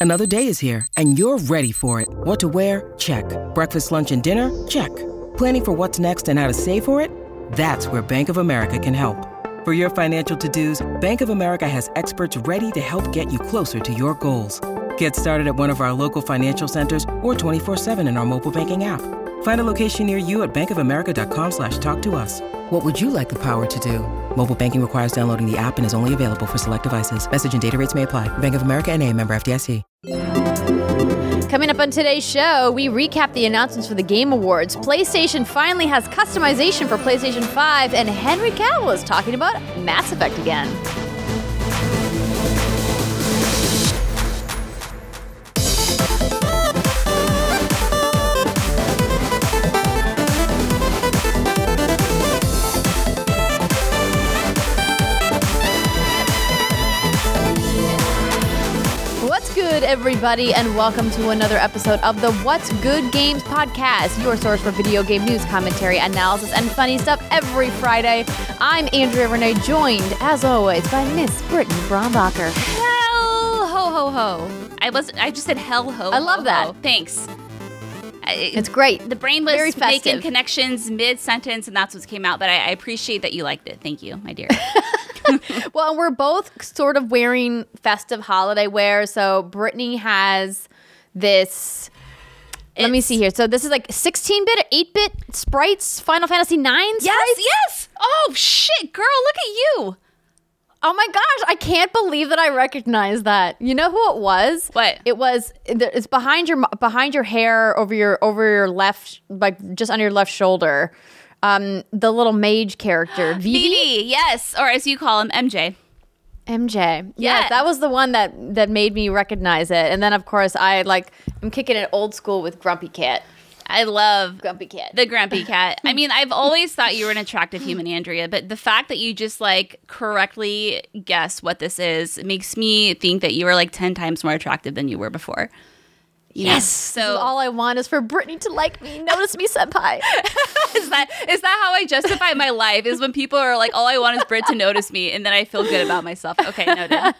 Another day is here, and you're ready for it. What to wear? Check. Breakfast, lunch, and dinner? Check. Planning for what's next and how to save for it? That's where Bank of America can help. For your financial to-dos, Bank of America has experts ready to help get you closer to your goals. Get started at one of our local financial centers or 24/7 in our mobile banking app. Find a location near you at bankofamerica.com/talktous. What would you like the power to do? Mobile banking requires downloading the app and is only available for select devices. Message and data rates may apply. Bank of America N.A., member FDIC. Coming up on today's show, we recap the announcements for the Game Awards. PlayStation finally has customization for PlayStation 5, and Henry Cavill is talking about Mass Effect again. Good, everybody, and welcome to another episode of the What's Good Games podcast, your source for video game news, commentary, analysis, and funny stuff every Friday. I'm Andrea Renee, joined, as always, by Miss Brittany Brombacher. Hell ho ho ho. I just said hell ho. I love that. Ho. Thanks. It's great. The brain was very festive. making connections mid-sentence, and that's what came out, but I appreciate that you liked it. Thank you, my dear. Well, we're both sort of wearing festive holiday wear. So Brittany has this. Let me see here. So this is like 16-bit, 8-bit sprites, Final Fantasy 9 sprites? Yes. Oh, shit, girl, look at you. Oh my gosh, I can't believe that I recognized that. You know who it was? What? It's behind your hair, over your left, like just under your left shoulder. The little mage character, Vivi? Yes, or as you call him, MJ. MJ. Yes, that was the one that made me recognize it. And then, of course, I'm kicking it old school with Grumpy Cat. I love Grumpy Cat. The Grumpy Cat. I mean, I've always thought you were an attractive human, Andrea, but the fact that you just correctly guess what this is makes me think that you are 10 times more attractive than you were before. Yes. So all I want is for Brittany to like me. Notice me, senpai. Is that how I justify my life? Is when people are like, all I want is Brit to notice me, and then I feel good about myself. Okay, noted.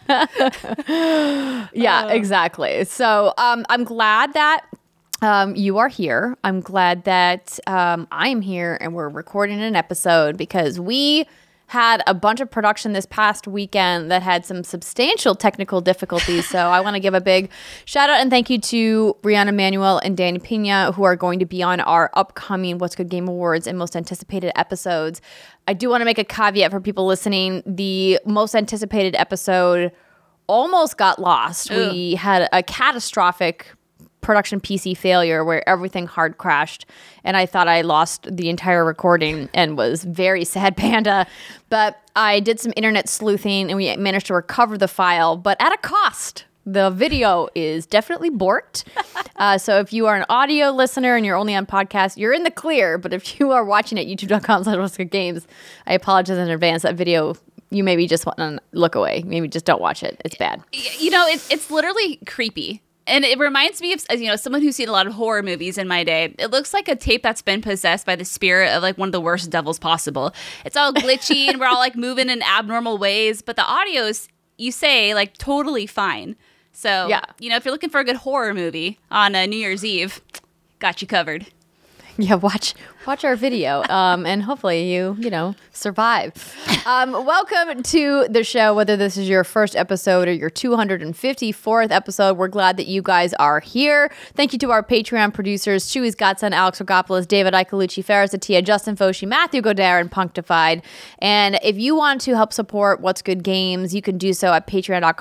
Yeah, exactly. So I'm glad that you are here. I'm glad that I'm here and we're recording an episode because we had a bunch of production this past weekend that had some substantial technical difficulties. So I want to give a big shout out and thank you to Brianna Manuel and Danny Pena, who are going to be on our upcoming What's Good Game Awards and most anticipated episodes. I do want to make a caveat for people listening. The most anticipated episode almost got lost. Ooh. We had a catastrophic production PC failure where everything hard crashed, and I thought I lost the entire recording and was very sad panda. But I did some internet sleuthing and we managed to recover the file, but at a cost. The video is definitely borked. So if you are an audio listener and you're only on podcast, you're in the clear. But if you are watching at youtube.com/whatsgoodgames, I apologize in advance. That video, you maybe just want to look away. Maybe just don't watch it. It's bad. You know, it's literally creepy. And it reminds me of, someone who's seen a lot of horror movies in my day. It looks like a tape that's been possessed by the spirit of one of the worst devils possible. It's all glitchy and we're all moving in abnormal ways, but the audio is, you say, totally fine. So, yeah. If you're looking for a good horror movie on New Year's Eve, got you covered. Yeah, watch our video, and hopefully you survive. Welcome to the show, whether this is your first episode or your 254th episode. We're glad that you guys are here. Thank you to our Patreon producers, Chewy's Godson, Alex Rogopoulos, David Icolucci, Ferris Atia, Justin Foshi, Matthew Godard, and Punctified. And if you want to help support What's Good Games, you can do so at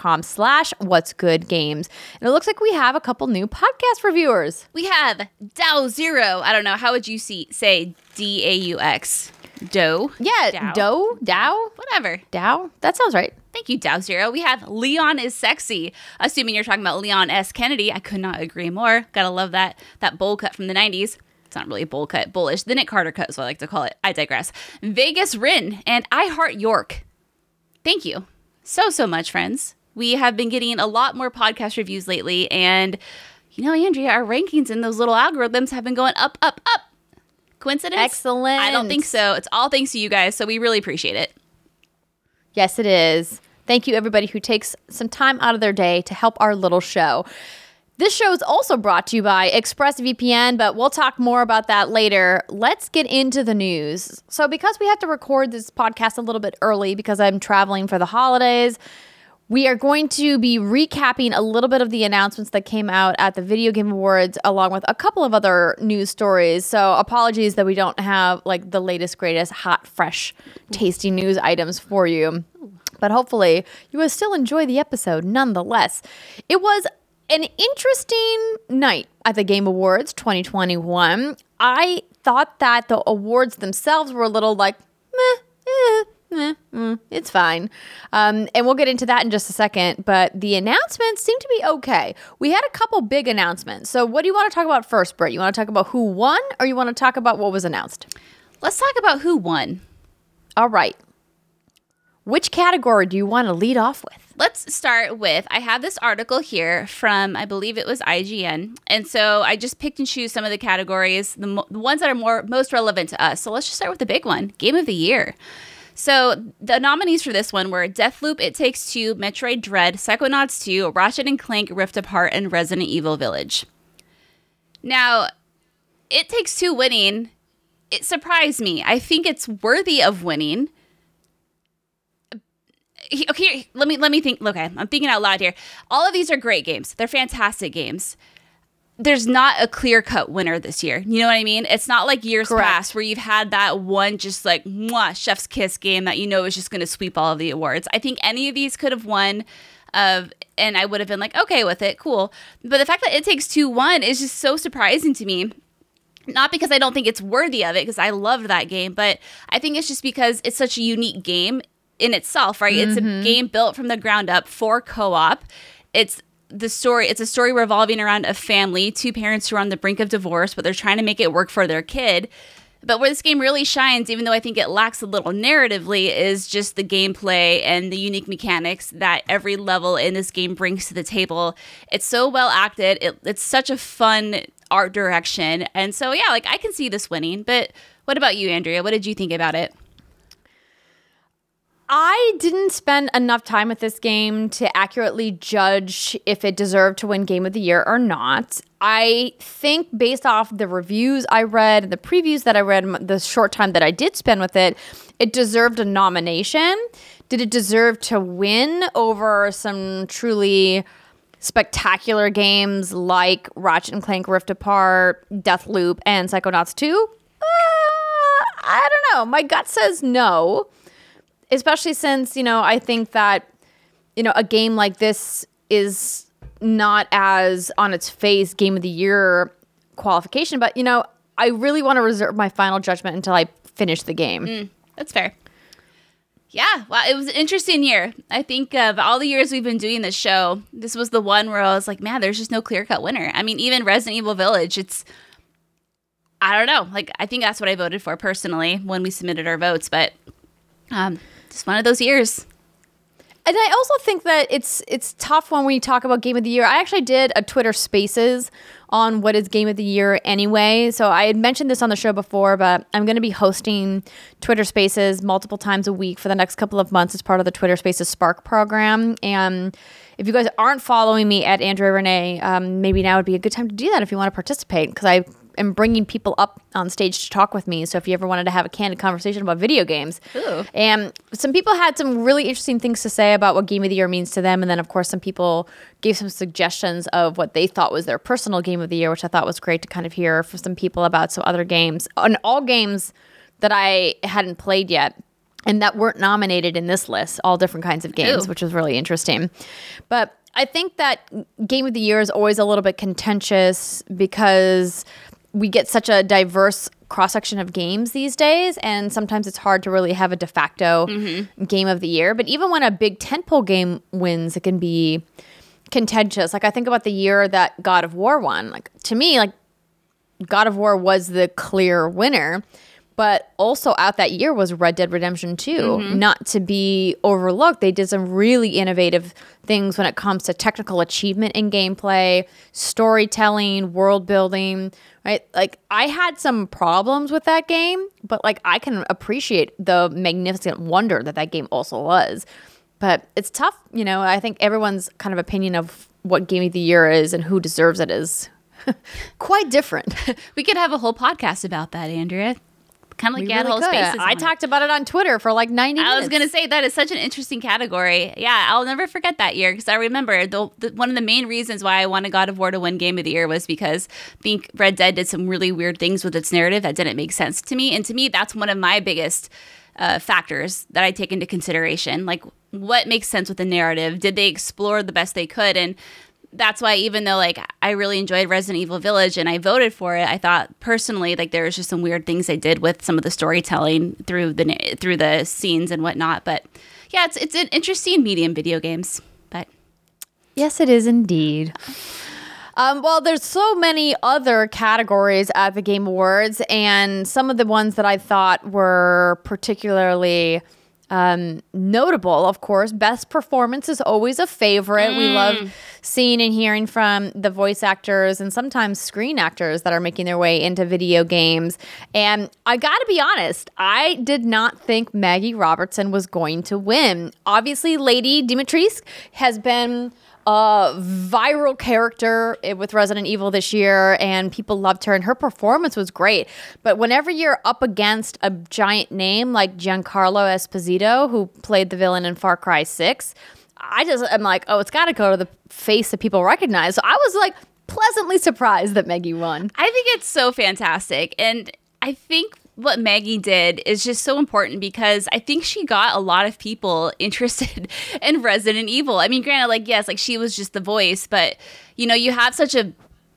patreon.com/whatsgoodgames. And it looks like we have a couple new podcast reviewers. We have Dow Zero. I don't know. How would you say DAUX? Doe? Yeah, Dow? Whatever. Dow? That sounds right. Thank you, Dow Zero. We have Leon is Sexy. Assuming you're talking about Leon S. Kennedy. I could not agree more. Gotta love that bowl cut from the 90s. It's not really a bowl cut, bullish. The Nick Carter cut is what I like to call it. I digress. Vegas Rin and I Heart York. Thank you so much, friends. We have been getting a lot more podcast reviews lately, and Andrea, our rankings in those little algorithms have been going up. Coincidence? Excellent. I don't think so. It's all thanks to you guys, so we really appreciate it. Yes, it is. Thank you, everybody who takes some time out of their day to help our little show. This show is also brought to you by ExpressVPN, but we'll talk more about that later. Let's get into the news. So because we have to record this podcast a little bit early because I'm traveling for the holidays, we are going to be recapping a little bit of the announcements that came out at the Video Game Awards, along with a couple of other news stories. So apologies that we don't have like the latest, greatest, hot, fresh, tasty news items for you. But hopefully you will still enjoy the episode nonetheless. It was an interesting night at the Game Awards 2021. I thought that the awards themselves were a little like, it's fine. And we'll get into that in just a second. But the announcements seem to be okay. We had a couple big announcements. So what do you want to talk about first, Britt? You want to talk about who won, or you want to talk about what was announced? Let's talk about who won. All right. Which category do you want to lead off with? Let's start with, I have this article here from, I believe it was IGN. And so I just picked and choose some of the categories, the ones that are most relevant to us. So let's just start with the big one, Game of the Year. So the nominees for this one were Deathloop, It Takes Two, Metroid Dread, Psychonauts 2, Ratchet & Clank Rift Apart, and Resident Evil Village. Now, It Takes Two winning, it surprised me. I think it's worthy of winning. Okay, let me think. Okay, I'm thinking out loud here. All of these are great games. They're fantastic games. There's not a clear-cut winner this year. You know what I mean? It's not like years past where you've had that one just like chef's kiss game that you know is just going to sweep all of the awards. I think any of these could have won, and I would have been like, okay with it, cool. But the fact that It Takes Two won is just so surprising to me. Not because I don't think it's worthy of it, because I loved that game, but I think it's just because it's such a unique game in itself, right? Mm-hmm. It's a game built from the ground up for co-op. It's a story revolving around a family, two parents who are on the brink of divorce, but they're trying to make it work for their kid. But where this game really shines, even though I think it lacks a little narratively, is just the gameplay and the unique mechanics that every level in this game brings to the table. It's so well acted. It's such a fun art direction. And so, yeah, like I can see this winning. But what about you, Andrea? What did you think about it? I didn't spend enough time with this game to accurately judge if it deserved to win Game of the Year or not. I think based off the reviews I read and the previews that I read, the short time that I did spend with it, it deserved a nomination. Did it deserve to win over some truly spectacular games like Ratchet & Clank Rift Apart, Deathloop, and Psychonauts 2? I don't know. My gut says no. Especially since, I think that, a game like this is not as on its face Game of the Year qualification. But, I really want to reserve my final judgment until I finish the game. That's fair. Yeah, well, it was an interesting year. I think of all the years we've been doing this show, this was the one where I was like, man, there's just no clear-cut winner. I mean, even Resident Evil Village, I don't know. Like, I think that's what I voted for personally when we submitted our votes. But just one of those years. And I also think that it's tough when we talk about Game of the Year. I actually did a Twitter Spaces on what is Game of the Year anyway. So I had mentioned this on the show before, but I'm going to be hosting Twitter Spaces multiple times a week for the next couple of months as part of the Twitter Spaces Spark program. And if you guys aren't following me at Andrea Renee, maybe now would be a good time to do that if you want to participate, because I am bringing people up on stage to talk with me. So if you ever wanted to have a candid conversation about video games. Ooh. And some people had some really interesting things to say about what Game of the Year means to them. And then, of course, some people gave some suggestions of what they thought was their personal Game of the Year, which I thought was great to kind of hear from some people about some other games. And all games that I hadn't played yet and that weren't nominated in this list, all different kinds of games, which was really interesting. But I think that Game of the Year is always a little bit contentious because we get such a diverse cross-section of games these days, and sometimes it's hard to really have a de facto Game of the Year. But even when a big tentpole game wins, it can be contentious. Like, I think about the year that God of War won. Like, to me, like, God of War was the clear winner. But also out that year was Red Dead Redemption 2, not to be overlooked. They did some really innovative things when it comes to technical achievement in gameplay, storytelling, world building, right? Like, I had some problems with that game, but like, I can appreciate the magnificent wonder that game also was. But it's tough. I think everyone's kind of opinion of what game of the year is and who deserves it is quite different. We could have a whole podcast about that, Andrea. Kind of like Gad Hall Spaces. I talked about it on Twitter for like 90 minutes. I was going to say that is such an interesting category. Yeah, I'll never forget that year because I remember one of the main reasons why I wanted God of War to win Game of the Year was because I think Red Dead did some really weird things with its narrative that didn't make sense to me. And to me, that's one of my biggest factors that I take into consideration. Like, what makes sense with the narrative? Did they explore the best they could? And that's why, even though like I really enjoyed Resident Evil Village and I voted for it, I thought personally like there was just some weird things they did with some of the storytelling through the scenes and whatnot. But yeah, it's an interesting medium, video games. But yes, it is indeed. Well, there's so many other categories at the Game Awards, and some of the ones that I thought were particularly notable, of course. Best performance is always a favorite. We love seeing and hearing from the voice actors and sometimes screen actors that are making their way into video games. And I gotta be honest, I did not think Maggie Robertson was going to win. Obviously, Lady Dimitrescu has been a viral character with Resident Evil this year, and people loved her, and her performance was great. But whenever you're up against a giant name like Giancarlo Esposito, who played the villain in Far Cry 6, I'm like, oh, it's got to go to the face that people recognize. So I was like pleasantly surprised that Maggie won. I think it's so fantastic. And I think what Maggie did is just so important because I think she got a lot of people interested in Resident Evil. I mean, granted, like, yes, like she was just the voice, but you have such a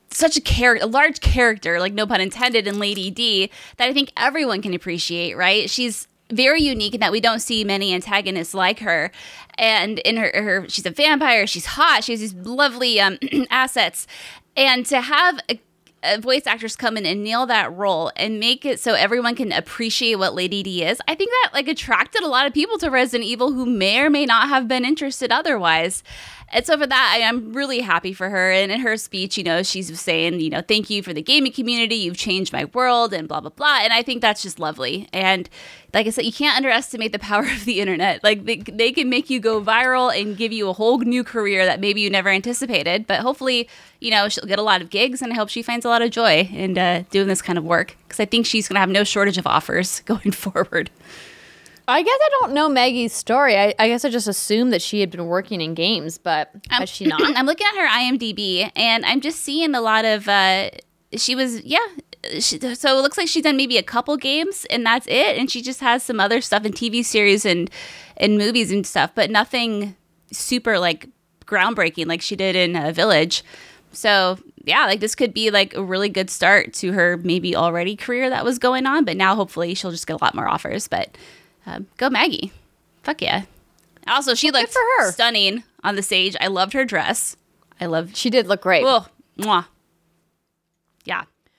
large character, like no pun intended, in Lady D that I think everyone can appreciate, right? She's very unique in that we don't see many antagonists like her. And in her she's a vampire, she's hot, she has these lovely assets. And to have voice actors come in and nail that role and make it so everyone can appreciate what Lady D is, I think that like attracted a lot of people to Resident Evil who may or may not have been interested otherwise. And so for that, I'm really happy for her. And in her speech, she's saying, thank you for the gaming community. You've changed my world and blah, blah, blah. And I think that's just lovely. And like I said, you can't underestimate the power of the internet. Like they can make you go viral and give you a whole new career that maybe you never anticipated. But hopefully, she'll get a lot of gigs, and I hope she finds a lot of joy in doing this kind of work, because I think she's going to have no shortage of offers going forward. I guess I don't know Maggie's story. I guess I just assumed that she had been working in games, but has she not? I'm looking at her IMDb, and I'm just seeing a lot of, so it looks like she's done maybe a couple games, and that's it. And she just has some other stuff in TV series and movies and stuff, but nothing super, like, groundbreaking like she did in Village. So, yeah, like, this could be, like, a really good start to her maybe already career that was going on, but now hopefully she'll just get a lot more offers, but... go Maggie. Fuck yeah. Also, she looked stunning on the stage. I loved her dress. She did look great. Oh, mwah. Yeah.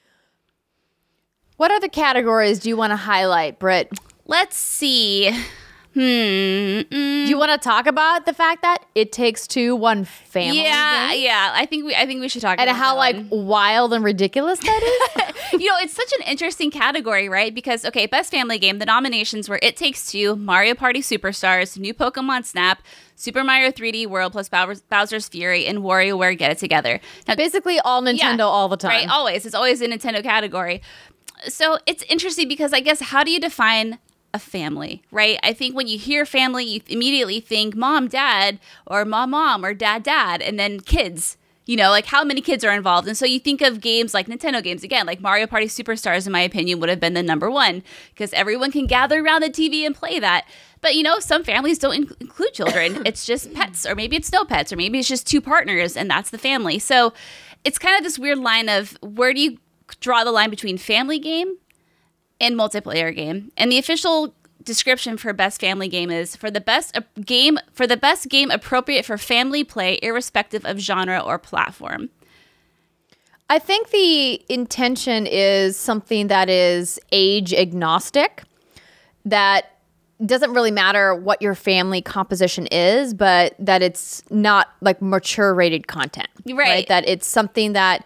What other categories do you want to highlight, Britt? Let's see. Do you want to talk about the fact that It Takes Two won family game? Yeah. I think we should talk about that. And how like wild and ridiculous that is. It's such an interesting category, right? Because best family game, the nominations were It Takes Two, Mario Party Superstars, New Pokemon Snap, Super Mario 3D World plus Bowser's Fury, and WarioWare Get It Together. Now, basically all Nintendo all the time. Right, always. It's always a Nintendo category. So it's interesting because I guess how do you define a family, right? I think when you hear family, you immediately think mom, dad, or mom, or dad, and then kids. Like how many kids are involved. And so you think of games like Nintendo games, again, like Mario Party Superstars, in my opinion, would have been the number one because everyone can gather around the TV and play that. But, some families don't include children. It's just pets, or maybe it's no pets, or maybe it's just two partners, and that's the family. So it's kind of this weird line of where do you draw the line between family game and multiplayer game? And the official description for best family game is for the best game appropriate for family play, irrespective of genre or platform. I think the intention is something that is age agnostic, that doesn't really matter what your family composition is, but that it's not like mature rated content, right? That it's something that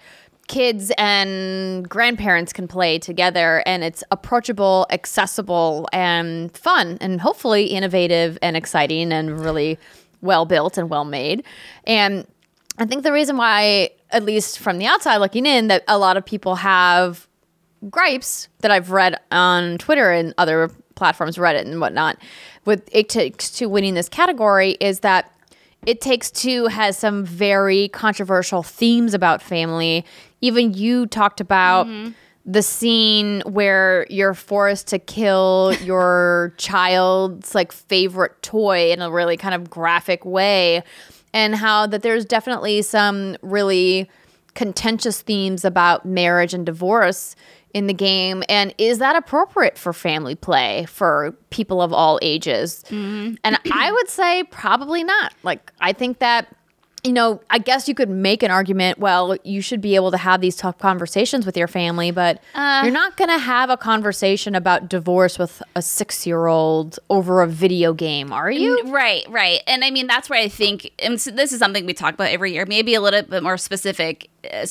kids and grandparents can play together, and it's approachable, accessible, and fun, and hopefully innovative and exciting and really well built and well made. And I think the reason why, at least from the outside looking in, that a lot of people have gripes that I've read on Twitter and other platforms, Reddit and whatnot, with It Takes Two winning this category is that It Takes Two has some very controversial themes about family. Even you talked about the scene where you're forced to kill your child's like favorite toy in a really kind of graphic way, and how that there's definitely some really contentious themes about marriage and divorce in the game. And is that appropriate for family play for people of all ages? And I would say probably not. Like, I think that, you know, I guess you could make an argument, well, you should be able to have these tough conversations with your family, but you're not going to have a conversation about divorce with a 6-year-old over a video game, are you? Right. And I mean, that's where I think, and so this is something we talk about every year, maybe a little bit more specificity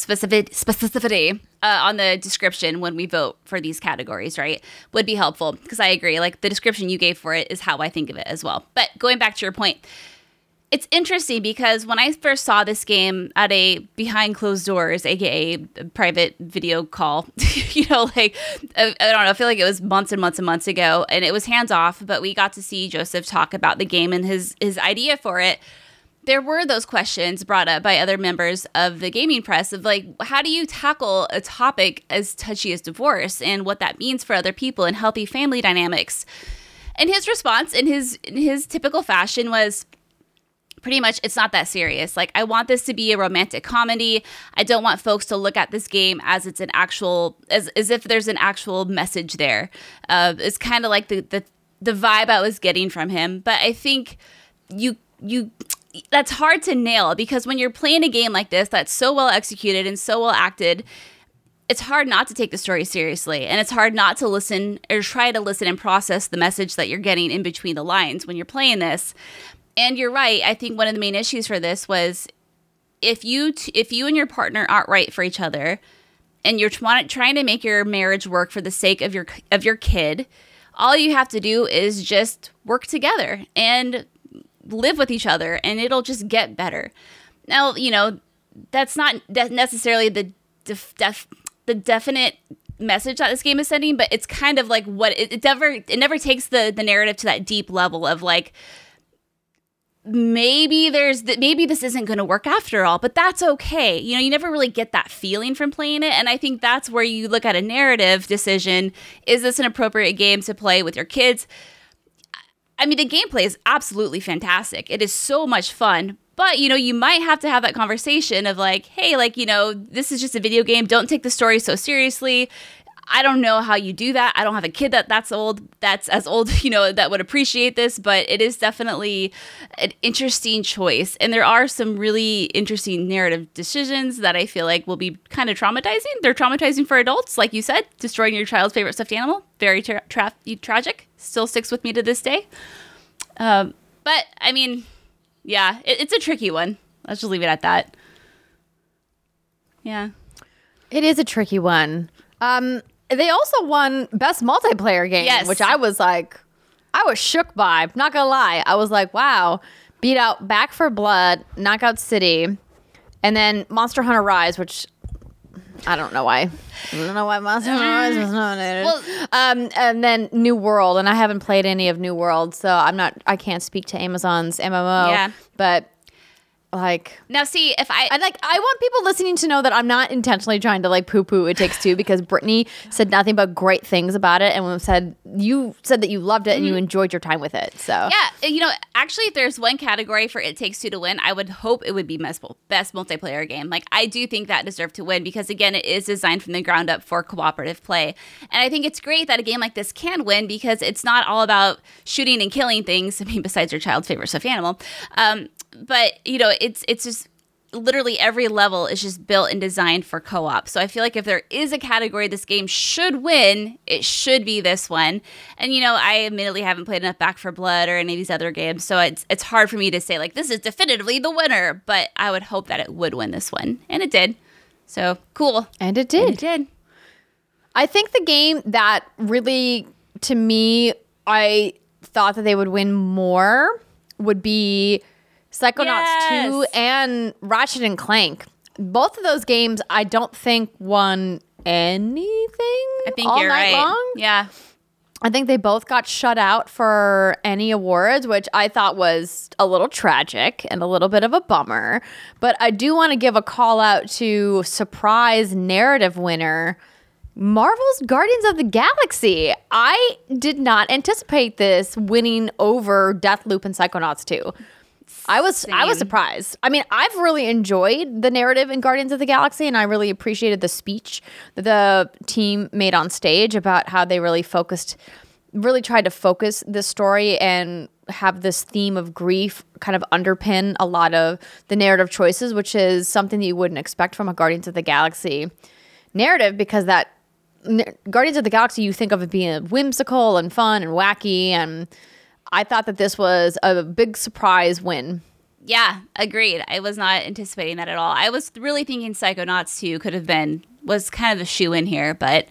on the description when we vote for these categories, right, would be helpful, because I agree. Like, the description you gave for it is how I think of it as well. But going back to your point, it's interesting because when I first saw this game at a behind closed doors, aka private video call, you know, like, I don't know, I feel like it was months and months and months ago, and it was hands off, but we got to see Joseph talk about the game and his idea for it. There were those questions brought up by other members of the gaming press of like, how do you tackle a topic as touchy as divorce and what that means for other people and healthy family dynamics? And his response in his typical fashion was, pretty much, it's not that serious. Like, I want this to be a romantic comedy. I don't want folks to look at this game as it's an actual, as if there's an actual message there. It's kind of like the vibe I was getting from him. But I think you that's hard to nail, because when you're playing a game like this that's so well executed and so well acted, it's hard not to take the story seriously, and it's hard not to listen or try to listen and process the message that you're getting in between the lines when you're playing this. And you're right. I think one of the main issues for this was if you and your partner aren't right for each other, and you're trying to make your marriage work for the sake of your kid, all you have to do is just work together and live with each other, and it'll just get better. Now, you know, that's not necessarily the definite message that this game is sending, but it's kind of like what it never takes the narrative to that deep level of like, maybe this isn't going to work after all, but that's okay. You know, you never really get that feeling from playing it. And I think that's where you look at a narrative decision. Is this an appropriate game to play with your kids? I mean, the gameplay is absolutely fantastic. It is so much fun. But, you know, you might have to have that conversation of like, hey, like, you know, this is just a video game. Don't take the story so seriously. I don't know how you do that. I don't have a kid that's as old, you know, that would appreciate this, but it is definitely an interesting choice. And there are some really interesting narrative decisions that I feel like will be kind of traumatizing. They're traumatizing for adults, like you said, destroying your child's favorite stuffed animal. Very tragic. Still sticks with me to this day. But I mean, yeah, it's a tricky one. Let's just leave it at that. Yeah. It is a tricky one. They also won Best Multiplayer Game, yes, which I was shook by. Not gonna lie. I was like, wow. Beat out Back 4 Blood, Knockout City, and then Monster Hunter Rise, which I don't know why. I don't know why Monster Hunter Rise was nominated. Well, and then New World, and I haven't played any of New World, so I can't speak to Amazon's MMO. Yeah. But like, now see, if I want people listening to know that I'm not intentionally trying to like poo-poo It Takes Two, because Brittany said nothing but great things about it, and you said that you loved it and you enjoyed your time with it. So yeah, you know, actually, if there's one category for It Takes Two to win, I would hope it would be best multiplayer game. Like, I do think that deserved to win, because again, it is designed from the ground up for cooperative play, and I think it's great that a game like this can win, because it's not all about shooting and killing things. I mean, besides your child's favorite stuffed animal. But, you know, it's just literally every level is just built and designed for co-op. So I feel like if there is a category this game should win, it should be this one. And, you know, I admittedly haven't played enough Back 4 Blood or any of these other games, so it's hard for me to say, like, this is definitively the winner. But I would hope that it would win this one. And it did. So cool. And it did. And it did. I think the game that really, to me, I thought that they would win more would be Psychonauts 2 and Ratchet and Clank. Both of those games, I don't think won anything. I think all you're night right. long. Yeah. I think they both got shut out for any awards, which I thought was a little tragic and a little bit of a bummer. But I do want to give a call out to surprise narrative winner, Marvel's Guardians of the Galaxy. I did not anticipate this winning over Deathloop and Psychonauts 2. I was surprised. I mean, I've really enjoyed the narrative in Guardians of the Galaxy, and I really appreciated the speech that the team made on stage about how they really tried to focus this story and have this theme of grief kind of underpin a lot of the narrative choices, which is something that you wouldn't expect from a Guardians of the Galaxy narrative, because that Guardians of the Galaxy, you think of it being whimsical and fun and wacky, and I thought that this was a big surprise win. Yeah, agreed. I was not anticipating that at all. I was really thinking Psychonauts 2 was kind of the shoe in here, but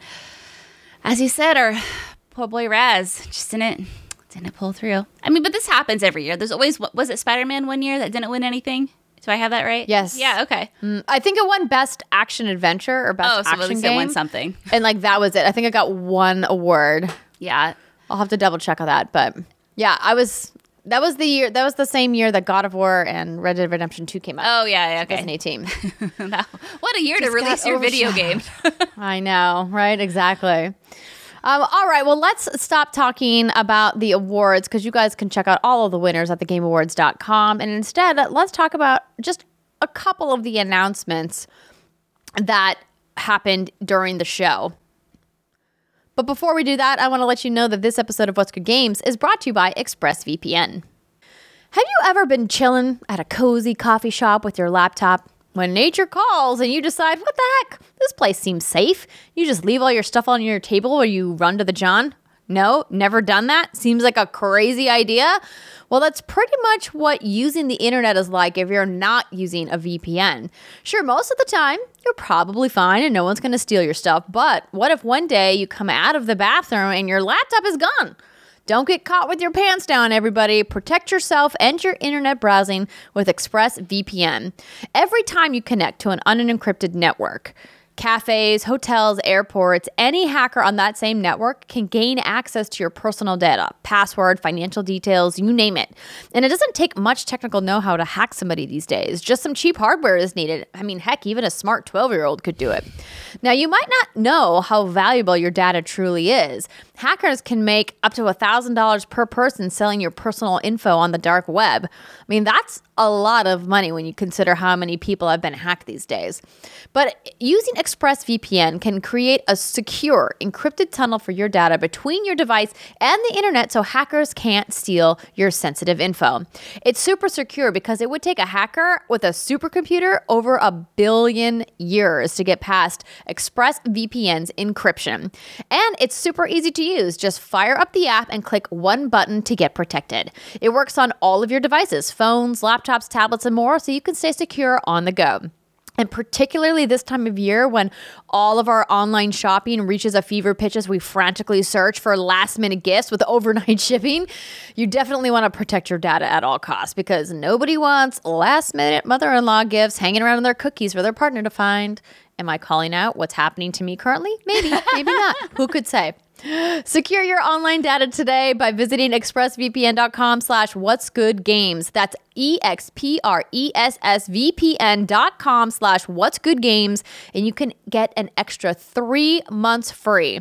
as you said, our poor boy Raz just didn't pull through. I mean, but this happens every year. There's always, was it Spider-Man one year that didn't win anything? Do I have that right? Yes. Yeah, okay. I think it won Best Action Adventure or Best Action Game. It won something. And that was it. I think it got one award. Yeah. I'll have to double check on that, but yeah, that was the same year that God of War and Red Dead Redemption 2 came out. Oh, yeah, okay. 2018. What a year to release your video game. I know, right? Exactly. All right, well, let's stop talking about the awards, because you guys can check out all of the winners at thegameawards.com. And instead, let's talk about just a couple of the announcements that happened during the show. But before we do that, I want to let you know that this episode of What's Good Games is brought to you by ExpressVPN. Have you ever been chilling at a cozy coffee shop with your laptop when nature calls and you decide, what the heck, this place seems safe? You just leave all your stuff on your table or you run to the John? No, never done that? Seems like a crazy idea? Well, that's pretty much what using the internet is like if you're not using a VPN. Sure, most of the time, you're probably fine and no one's going to steal your stuff. But what if one day you come out of the bathroom and your laptop is gone? Don't get caught with your pants down, everybody. Protect yourself and your internet browsing with ExpressVPN. Every time you connect to an unencrypted network, cafes, hotels, airports, any hacker on that same network can gain access to your personal data, password, financial details, you name it. And it doesn't take much technical know-how to hack somebody these days. Just some cheap hardware is needed. I mean, heck, even a smart 12-year-old could do it. Now, you might not know how valuable your data truly is. Hackers can make up to $1,000 per person selling your personal info on the dark web. I mean, that's a lot of money when you consider how many people have been hacked these days. But using ExpressVPN can create a secure, encrypted tunnel for your data between your device and the internet so hackers can't steal your sensitive info. It's super secure because it would take a hacker with a supercomputer over 1 billion years to get past ExpressVPN's encryption. And it's super easy to use. Just fire up the app and click one button to get protected. It works on all of your devices, phones, laptops, tablets, and more, so you can stay secure on the go. And particularly this time of year when all of our online shopping reaches a fever pitch as we frantically search for last-minute gifts with overnight shipping, you definitely want to protect your data at all costs, because nobody wants last-minute mother-in-law gifts hanging around in their cookies for their partner to find. Am I calling out what's happening to me currently? Maybe, maybe not. Who could say? Secure your online data today by visiting expressvpn.com/whatsgoodgames. That's expressvpn.com/whatsgoodgames, and you can get an extra 3 months free.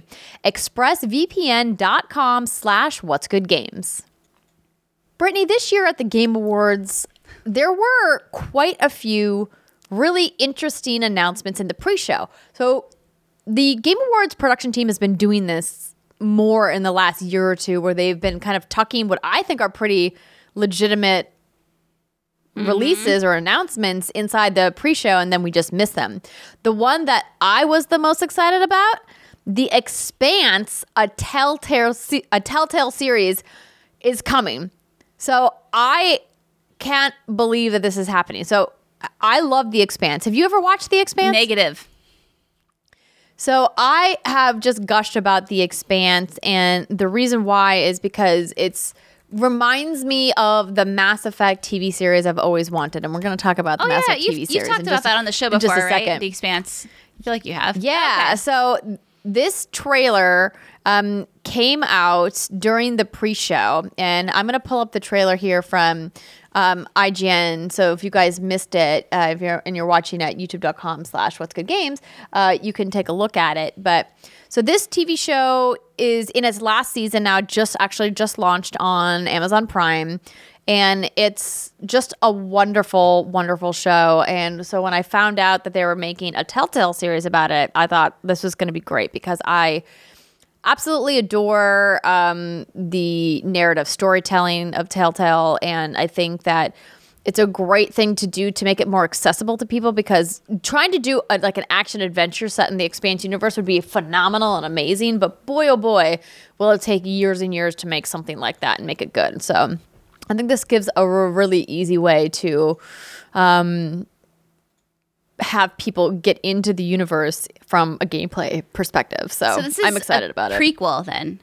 expressvpn.com/whatsgoodgames. Brittany, this year at the Game Awards, there were quite a few really interesting announcements in the pre-show. So the Game Awards production team has been doing this more in the last year or two, where they've been kind of tucking what I think are pretty legitimate releases or announcements inside the pre-show, and then we just miss them. The one that I was the most excited about, The Expanse, a Telltale series, is coming. So I can't believe that this is happening. So I love The Expanse. Have you ever watched The Expanse? Negative. So I have just gushed about The Expanse, and the reason why is because it's reminds me of the Mass Effect TV series I've always wanted, and we're going to talk about the Mass Effect TV series. You've talked about that on the show before, just a right? second. The Expanse. I feel like you have. Yeah. Okay. So this trailer came out during the pre-show, and I'm going to pull up the trailer here from IGN. So if you guys missed it, if you're watching at youtube.com/what'sgoodgames, you can take a look at it. But so this TV show is in its last season now, just launched on Amazon Prime. And it's just a wonderful, wonderful show. And so when I found out that they were making a Telltale series about it, I thought this was going to be great because I absolutely adore the narrative storytelling of Telltale. And I think that it's a great thing to do to make it more accessible to people, because trying to do an action adventure set in the Expanse universe would be phenomenal and amazing. But boy, oh boy, will it take years and years to make something like that and make it good. So I think this gives a really easy way to have people get into the universe from a gameplay perspective. So this is I'm excited about it. Prequel then.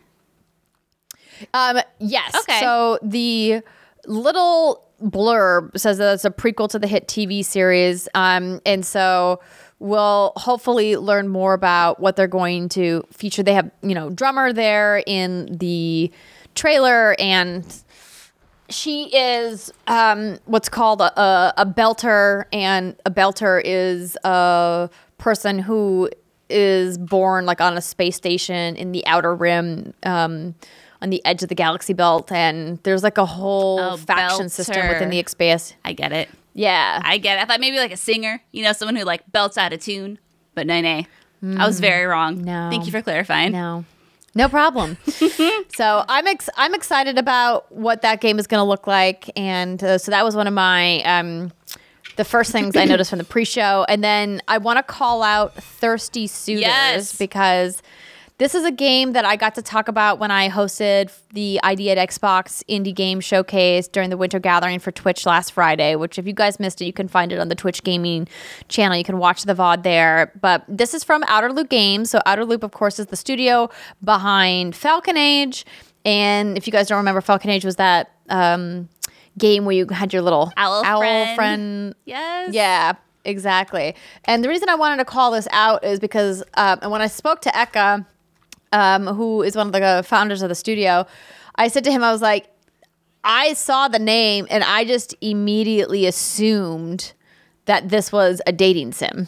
Yes. Okay. So the little blurb says that it's a prequel to the hit TV series. And so we'll hopefully learn more about what they're going to feature. They have, drummer there in the trailer, and she is what's called a belter, and a belter is a person who is born on a space station in the outer rim, on the edge of the galaxy belt, and there's a whole faction system within the Expanse. I get it. Yeah, I get it. I thought maybe a singer, someone who belts out a tune, but no. I was very wrong. No. Thank you for clarifying. No problem. So I'm excited about what that game is going to look like, and so that was one of my the first things I noticed from the pre-show. And then I want to call out Thirsty Suitors, because this is a game that I got to talk about when I hosted the ID at Xbox Indie Game Showcase during the Winter Gathering for Twitch last Friday, which if you guys missed it, you can find it on the Twitch Gaming channel. You can watch the VOD there. But this is from Outer Loop Games. So Outer Loop, of course, is the studio behind Falcon Age. And if you guys don't remember, Falcon Age was that game where you had your little owl friend. Yes. Yeah, exactly. And the reason I wanted to call this out is because and when I spoke to Eka, who is one of the founders of the studio, I said to him, I was like, I saw the name and I just immediately assumed that this was a dating sim.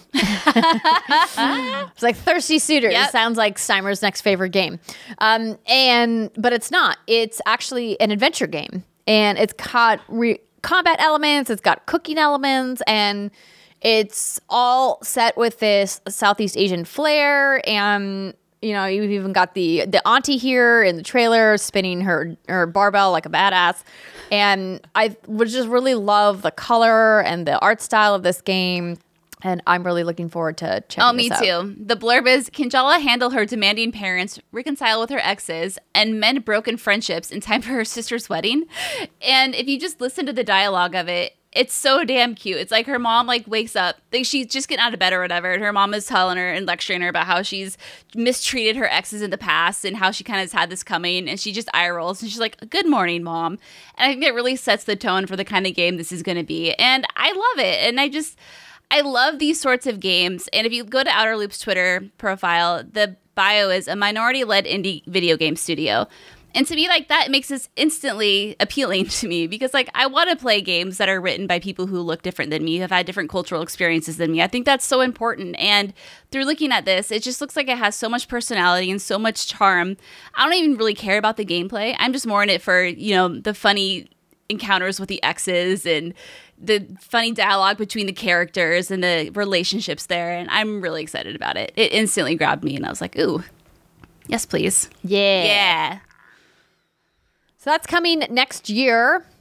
It's like Thirsty Suitors. Yep. Sounds like Steimer's next favorite game. But it's not. It's actually an adventure game. And it's got combat elements, it's got cooking elements, and it's all set with this Southeast Asian flair. And you've even got the auntie here in the trailer spinning her barbell like a badass. And I would just really love the color and the art style of this game. And I'm really looking forward to checking this out. Oh, me too. The blurb is, can Jala handle her demanding parents, reconcile with her exes, and mend broken friendships in time for her sister's wedding? And if you just listen to the dialogue of it, it's so damn cute. It's like her mom wakes up, she's just getting out of bed or whatever, and her mom is telling her and lecturing her about how she's mistreated her exes in the past and how she kind of has had this coming, and she just eye rolls and she's like, good morning, Mom. And I think that really sets the tone for the kind of game this is going to be. And I love it. And I love these sorts of games. And if you go to Outer Loop's Twitter profile, the bio is a minority-led indie video game studio. And to me, that makes this instantly appealing to me, because I want to play games that are written by people who look different than me, have had different cultural experiences than me. I think that's so important. And through looking at this, it just looks like it has so much personality and so much charm. I don't even really care about the gameplay. I'm just more in it for, the funny encounters with the exes and the funny dialogue between the characters and the relationships there. And I'm really excited about it. It instantly grabbed me and I was like, ooh, yes, please. Yeah. Yeah. So that's coming next year.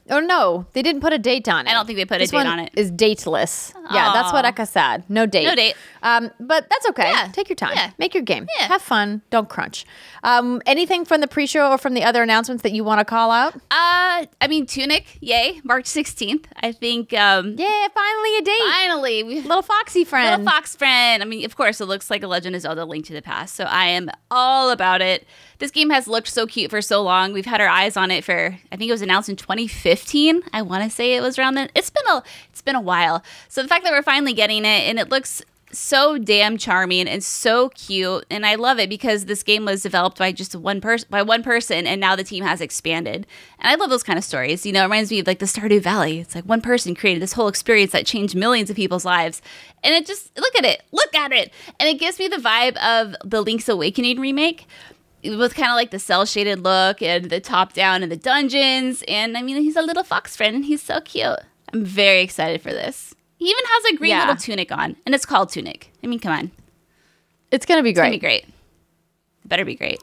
Oh, no, they didn't put a date on it. I don't think they put this a date one on it. Is dateless. Yeah, that's what Eka said. No date. No date. But that's okay. Yeah. Take your time. Yeah. Make your game. Yeah. Have fun. Don't crunch. Anything from the pre-show or from the other announcements that you want to call out? I mean, Tunic, yay, March 16th. I think, Yeah, finally a date. finally, Little Foxy friend. Little Fox friend. I mean, of course, it looks like a Legend of Zelda: Link to the Past, so I am all about it. This game has looked so cute for so long. We've had our eyes on it for, I think it was announced in 2015. I want to say it was around then. It's been a while. So the fact that we're finally getting it, and it looks so damn charming and so cute, and I love it because this game was developed by just one person, and now the team has expanded. And I love those kind of stories. You know, it reminds me of like the Stardew Valley. It's like one person created this whole experience that changed millions of people's lives, and it just look at it, and it gives me the vibe of the Link's Awakening remake. With kind of like the cell shaded look and the top down and the dungeons. And I mean, he's a little fox friend and he's so cute. I'm very excited for this. He even has a green little tunic on, and it's called Tunic. I mean, come on. It's going to be great. It's going to be great. It better be great.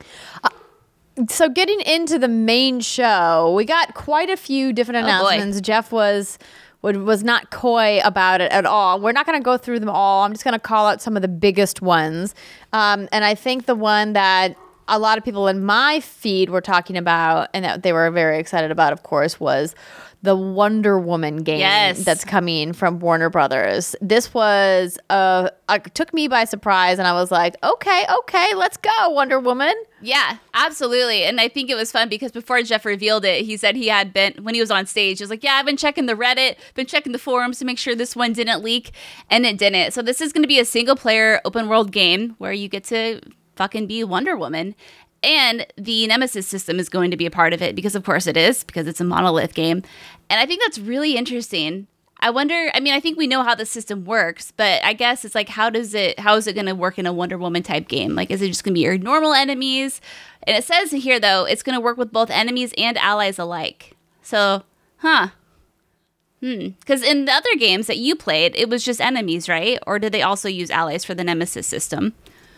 So getting into the main show, we got quite a few different announcements. Jeff was not coy about it at all. We're not going to go through them all. I'm just going to call out some of the biggest ones. And I think the one that a lot of people in my feed were talking about and that they were very excited about, of course, was the Wonder Woman game that's coming from Warner Brothers. This was took me by surprise, and I was like, okay, let's go, Wonder Woman. Yeah, absolutely. And I think it was fun because before Jeff revealed it, he said he had been, when he was on stage, he was like, yeah, I've been checking the Reddit, been checking the forums to make sure this one didn't leak, and it didn't. So this is going to be a single player open world game where you get to fucking be Wonder Woman. And the Nemesis system is going to be a part of it because, of course, it is, because it's a monolith game. And I think that's really interesting. I wonder, I mean, I think we know how the system works, but I guess it's like, how is it going to work in a Wonder Woman type game? Like, is it just going to be your normal enemies? And it says here, though, it's going to work with both enemies and allies alike. So, because in the other games that you played, it was just enemies, right? Or did they also use allies for the Nemesis system?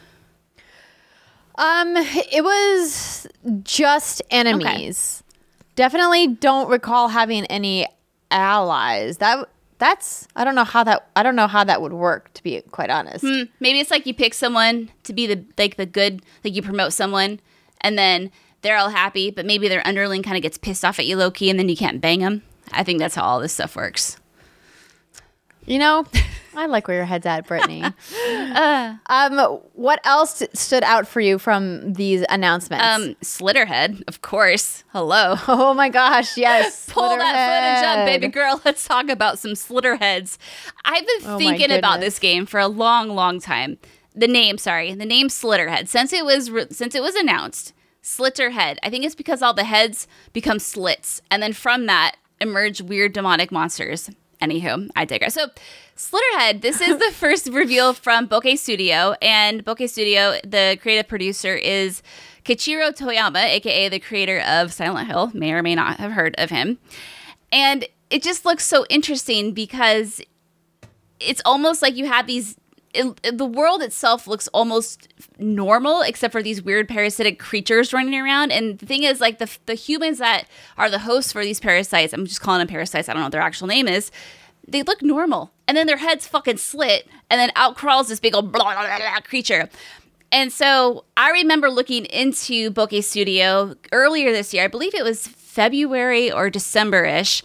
It was just enemies. Okay. Definitely don't recall having any allies. That's I don't know how that would work, to be quite honest. Maybe it's like you pick someone to be the good, like you promote someone and then they're all happy, but maybe their underling kind of gets pissed off at you low key and then you can't bang them. I think that's how all this stuff works. You know, I like where your head's at, Brittany. What else stood out for you from these announcements? Slitterhead, of course. Hello. Oh my gosh, yes. Pull that footage up, baby girl. Let's talk about some Slitterheads. I've been thinking about this game for a long, long time. The name Slitterhead. Since it was announced, Slitterhead. I think it's because all the heads become slits, and then from that emerge weird demonic monsters. Anywho, I digress. So, Slitterhead, this is the first reveal from Bokeh Studio, and Bokeh Studio, the creative producer is Kichiro Toyama, aka the creator of Silent Hill. May or may not have heard of him. And it just looks so interesting because it's almost like you have these. The world itself looks almost normal, except for these weird parasitic creatures running around. And the thing is, like, the humans that are the hosts for these parasites, I'm just calling them parasites, I don't know what their actual name is, they look normal. And then their heads fucking slit, and then out crawls this big old blah, blah, blah, blah creature. And so I remember looking into Bokeh Studio earlier this year. I believe it was February or December-ish.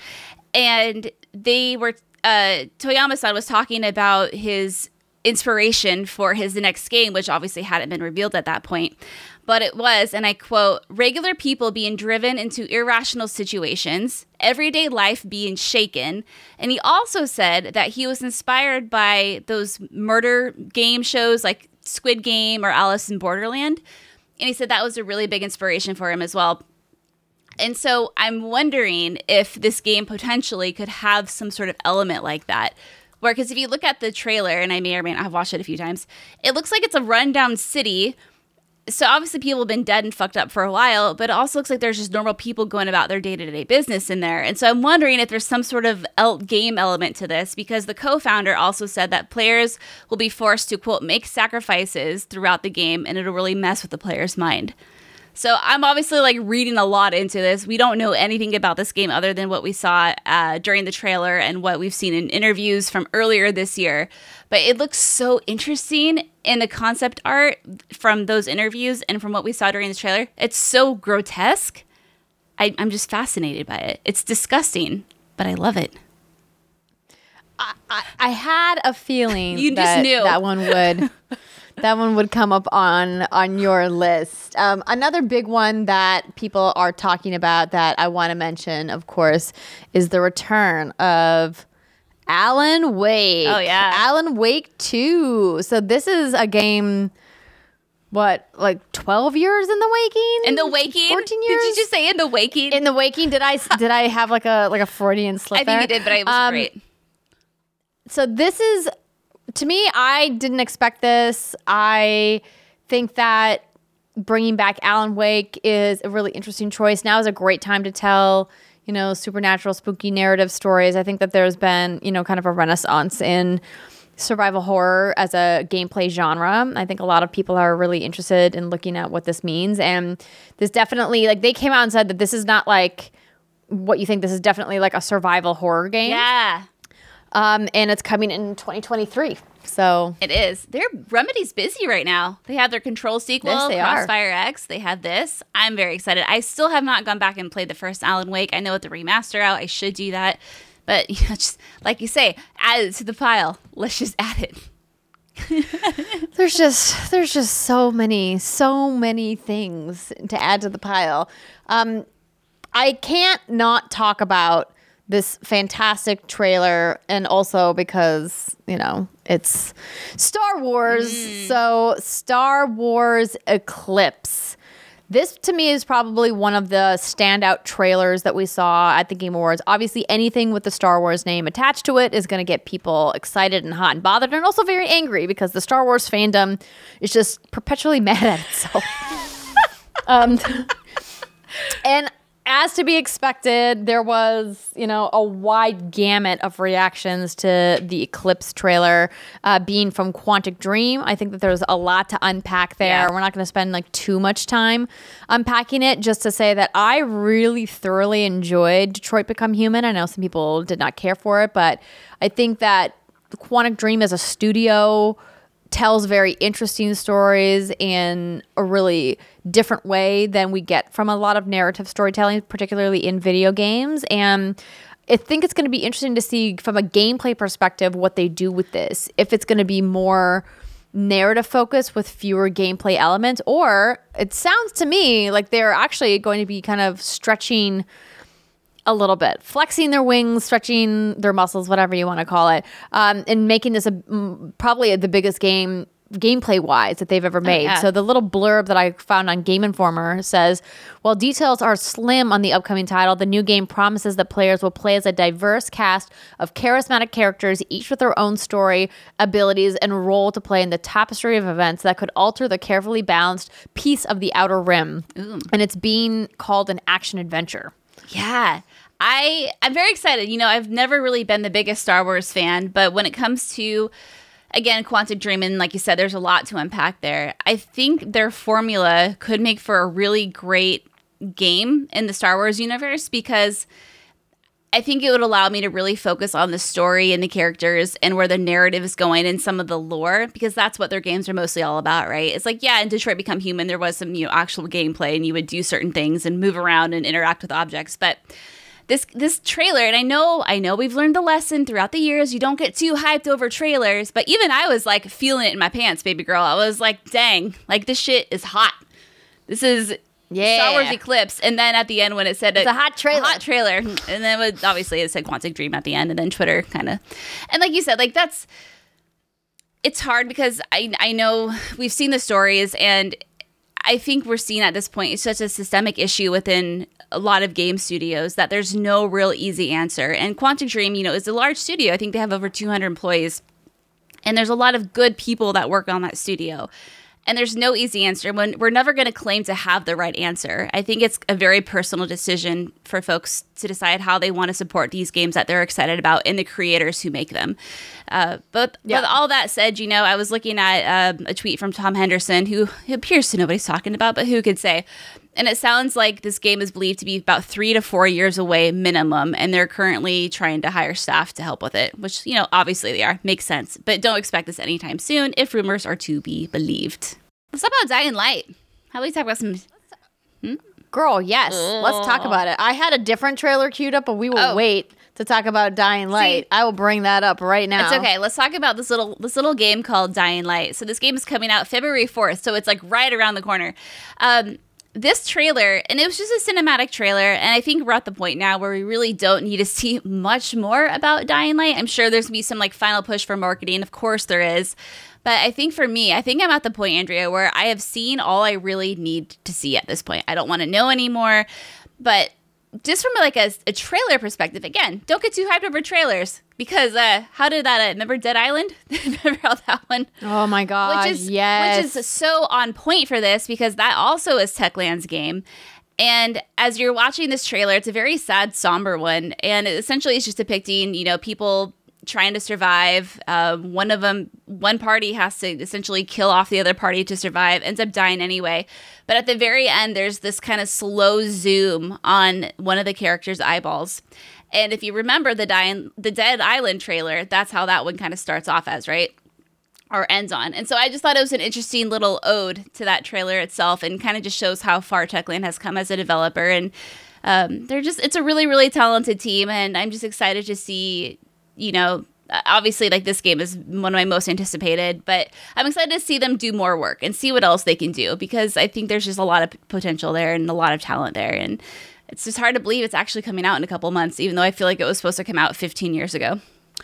And they were, Toyama-san was talking about his inspiration for his next game, which obviously hadn't been revealed at that point. But it was, and I quote, regular people being driven into irrational situations, everyday life being shaken. And he also said that he was inspired by those murder game shows like Squid Game or Alice in Borderland. And he said that was a really big inspiration for him as well. And so I'm wondering if this game potentially could have some sort of element like that. Where, because if you look at the trailer, and I may or may not have watched it a few times, it looks like it's a rundown city. So obviously people have been dead and fucked up for a while, but it also looks like there's just normal people going about their day-to-day business in there. And so I'm wondering if there's some sort of game element to this, because the co-founder also said that players will be forced to, quote, make sacrifices throughout the game, and it'll really mess with the player's mind. So I'm obviously like reading a lot into this. We don't know anything about this game other than what we saw during the trailer and what we've seen in interviews from earlier this year. But it looks so interesting in the concept art from those interviews and from what we saw during the trailer. It's so grotesque. I'm just fascinated by it. It's disgusting, but I love it. I had a feeling You just knew. that one would come up on your list. Another big one that people are talking about that I want to mention, of course, is the return of Alan Wake. Oh, yeah. Alan Wake 2. So this is a game, what, like 12 years in the waking? In the waking? 14 years? Did you just say in the waking? In the waking? Did I have like a Freudian slip I think you did, but it was great. So this is, to me, I didn't expect this. I think that bringing back Alan Wake is a really interesting choice. Now is a great time to tell, supernatural, spooky narrative stories. I think that there's been, kind of a renaissance in survival horror as a gameplay genre. I think a lot of people are really interested in looking at what this means. And this definitely, like, they came out and said that this is not like what you think. This is definitely like a survival horror game. Yeah. And it's coming in 2023. So it is. Remedy's busy right now. They have their Control sequel, Yes, they Crossfire X. They have this. I'm very excited. I still have not gone back and played the first Alan Wake. I know with the remaster out, I should do that. But just like you say, add it to the pile. Let's just add it. there's just so many things to add to the pile. I can't not talk about this fantastic trailer, and also because, it's Star Wars. So Star Wars Eclipse. This, to me, is probably one of the standout trailers that we saw at the Game Awards. Obviously, anything with the Star Wars name attached to it is going to get people excited and hot and bothered, and also very angry because the Star Wars fandom is just perpetually mad at itself. And as to be expected, there was, a wide gamut of reactions to the Eclipse trailer, being from Quantic Dream. I think that there's a lot to unpack there. Yeah. We're not going to spend too much time unpacking it, just to say that I really thoroughly enjoyed Detroit Become Human. I know some people did not care for it, but I think that Quantic Dream as a studio tells very interesting stories in a really different way than we get from a lot of narrative storytelling, particularly in video games. And I think it's going to be interesting to see from a gameplay perspective what they do with this. If it's going to be more narrative focused with fewer gameplay elements, or it sounds to me like they're actually going to be kind of stretching a little bit, flexing their wings, stretching their muscles, whatever you want to call it, and making this probably the biggest gameplay wise that they've ever made. Yeah. So the little blurb that I found on Game Informer says, while details are slim on the upcoming title, the new game promises that players will play as a diverse cast of charismatic characters, each with their own story, abilities, and role to play in the tapestry of events that could alter the carefully balanced piece of the Outer Rim. Ooh. And it's being called an action adventure. Yeah. I'm very excited. I've never really been the biggest Star Wars fan, but when it comes to, again, Quantic Dream, and like you said, there's a lot to unpack there. I think their formula could make for a really great game in the Star Wars universe, because I think it would allow me to really focus on the story and the characters and where the narrative is going and some of the lore, because that's what their games are mostly all about, right? It's like, yeah, in Detroit Become Human, there was some, actual gameplay and you would do certain things and move around and interact with objects. But this trailer, and I know we've learned the lesson throughout the years, you don't get too hyped over trailers, but even I was like feeling it in my pants, baby girl. I was like, dang, like this shit is hot. This is Star Wars Eclipse. And then at the end when it said it's a hot trailer. And then obviously it said Quantic Dream at the end, and then Twitter kind of, and like you said, like it's hard because I know we've seen the stories, and I think we're seeing at this point it's such a systemic issue within a lot of game studios that there's no real easy answer. And Quantic Dream, is a large studio. I think they have over 200 employees, and there's a lot of good people that work on that studio. And there's no easy answer. When we're never going to claim to have the right answer. I think it's a very personal decision for folks to decide how they want to support these games that they're excited about and the creators who make them. But with all that said, I was looking at a tweet from Tom Henderson, who appears to know what he's talking about, but who could say. And it sounds like this game is believed to be about 3 to 4 years away minimum. And they're currently trying to hire staff to help with it, which, obviously they are. Makes sense. But don't expect this anytime soon if rumors are to be believed. Let's talk about Dying Light. How about we talk about some... Girl, yes. Let's talk about it. I had a different trailer queued up, but we will wait to talk about Dying Light. I will bring that up right now. It's okay. Let's talk about this little game called Dying Light. So this game is coming out February 4th, so it's like right around the corner. This trailer, and it was just a cinematic trailer, and I think we're at the point now where we really don't need to see much more about Dying Light. I'm sure there's going to be some like final push for marketing. Of course there is. But I think for me, I'm at the point, Andrea, where I have seen all I really need to see at this point. I don't want to know anymore. But just from like a trailer perspective, again, don't get too hyped over trailers. Because how did that, remember Dead Island? Remember how that one? Oh my gosh, Which is so on point for this, because that also is Techland's game. And as you're watching this trailer, it's a very sad, somber one. And it essentially is just depicting, people trying to survive. One party has to essentially kill off the other party to survive, ends up dying anyway. But at the very end, there's this kind of slow zoom on one of the characters' eyeballs. And if you remember the Dead Island trailer, that's how that one kind of starts off as, right? Or ends on. And so I just thought it was an interesting little ode to that trailer itself, and kind of just shows how far Techland has come as a developer. And it's a really, really talented team. And I'm just excited to see, obviously, like, this game is one of my most anticipated, but I'm excited to see them do more work and see what else they can do, because I think there's just a lot of potential there and a lot of talent there. And it's just hard to believe it's actually coming out in a couple months, even though I feel like it was supposed to come out 15 years ago.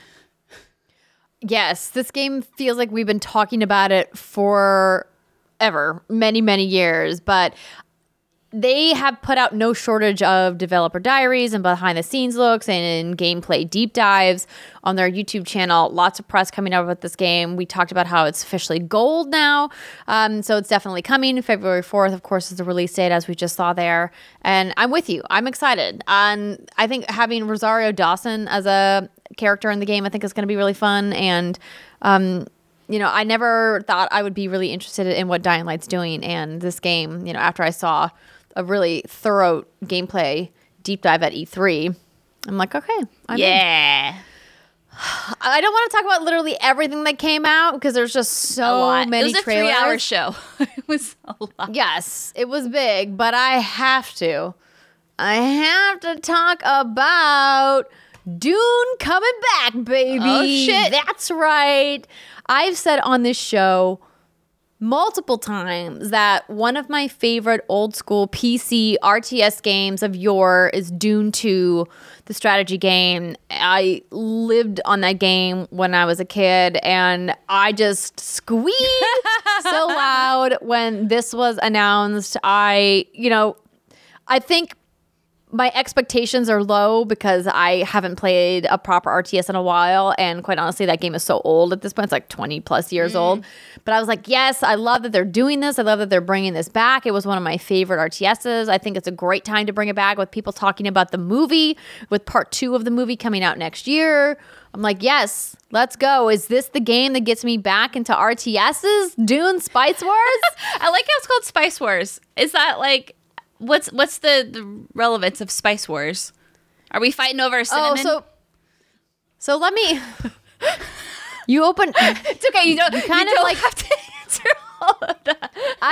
Yes, this game feels like we've been talking about it for ever, many, many years, but they have put out no shortage of developer diaries and behind the scenes looks and gameplay deep dives on their YouTube channel. Lots of press coming out about this game. We talked about how it's officially gold now. So it's definitely coming. February 4th, of course, is the release date, as we just saw there. And I'm with you. I'm excited. And I think having Rosario Dawson as a character in the game, I think is going to be really fun. And, I never thought I would be really interested in what Dying Light's doing. And this game, after I saw a really thorough gameplay deep dive at E3, I'm like, okay. I'm in. I don't want to talk about literally everything that came out, because there's just so many trailers. It was a 3-hour show. It was a lot. Yes, it was big, but I have to talk about Dune coming back, baby. Oh, shit. That's right. I've said on this show multiple times that one of my favorite old school PC RTS games of yore is Dune 2, the strategy game. I lived on that game when I was a kid, and I just squeaked so loud when this was announced. I think my expectations are low because I haven't played a proper RTS in a while. And quite honestly, that game is so old at this point. It's like 20 plus years old. But I was like, yes, I love that they're doing this. I love that they're bringing this back. It was one of my favorite RTSs. I think it's a great time to bring it back, with people talking about the movie, with part 2 of the movie coming out next year. I'm like, yes, let's go. Is this the game that gets me back into RTSs? Dune Spice Wars? I like how it's called Spice Wars. Is that like... What's the relevance of Spice Wars? Are we fighting over cinnamon? Oh, so let me. You open. It's okay. You don't like have to answer all of that.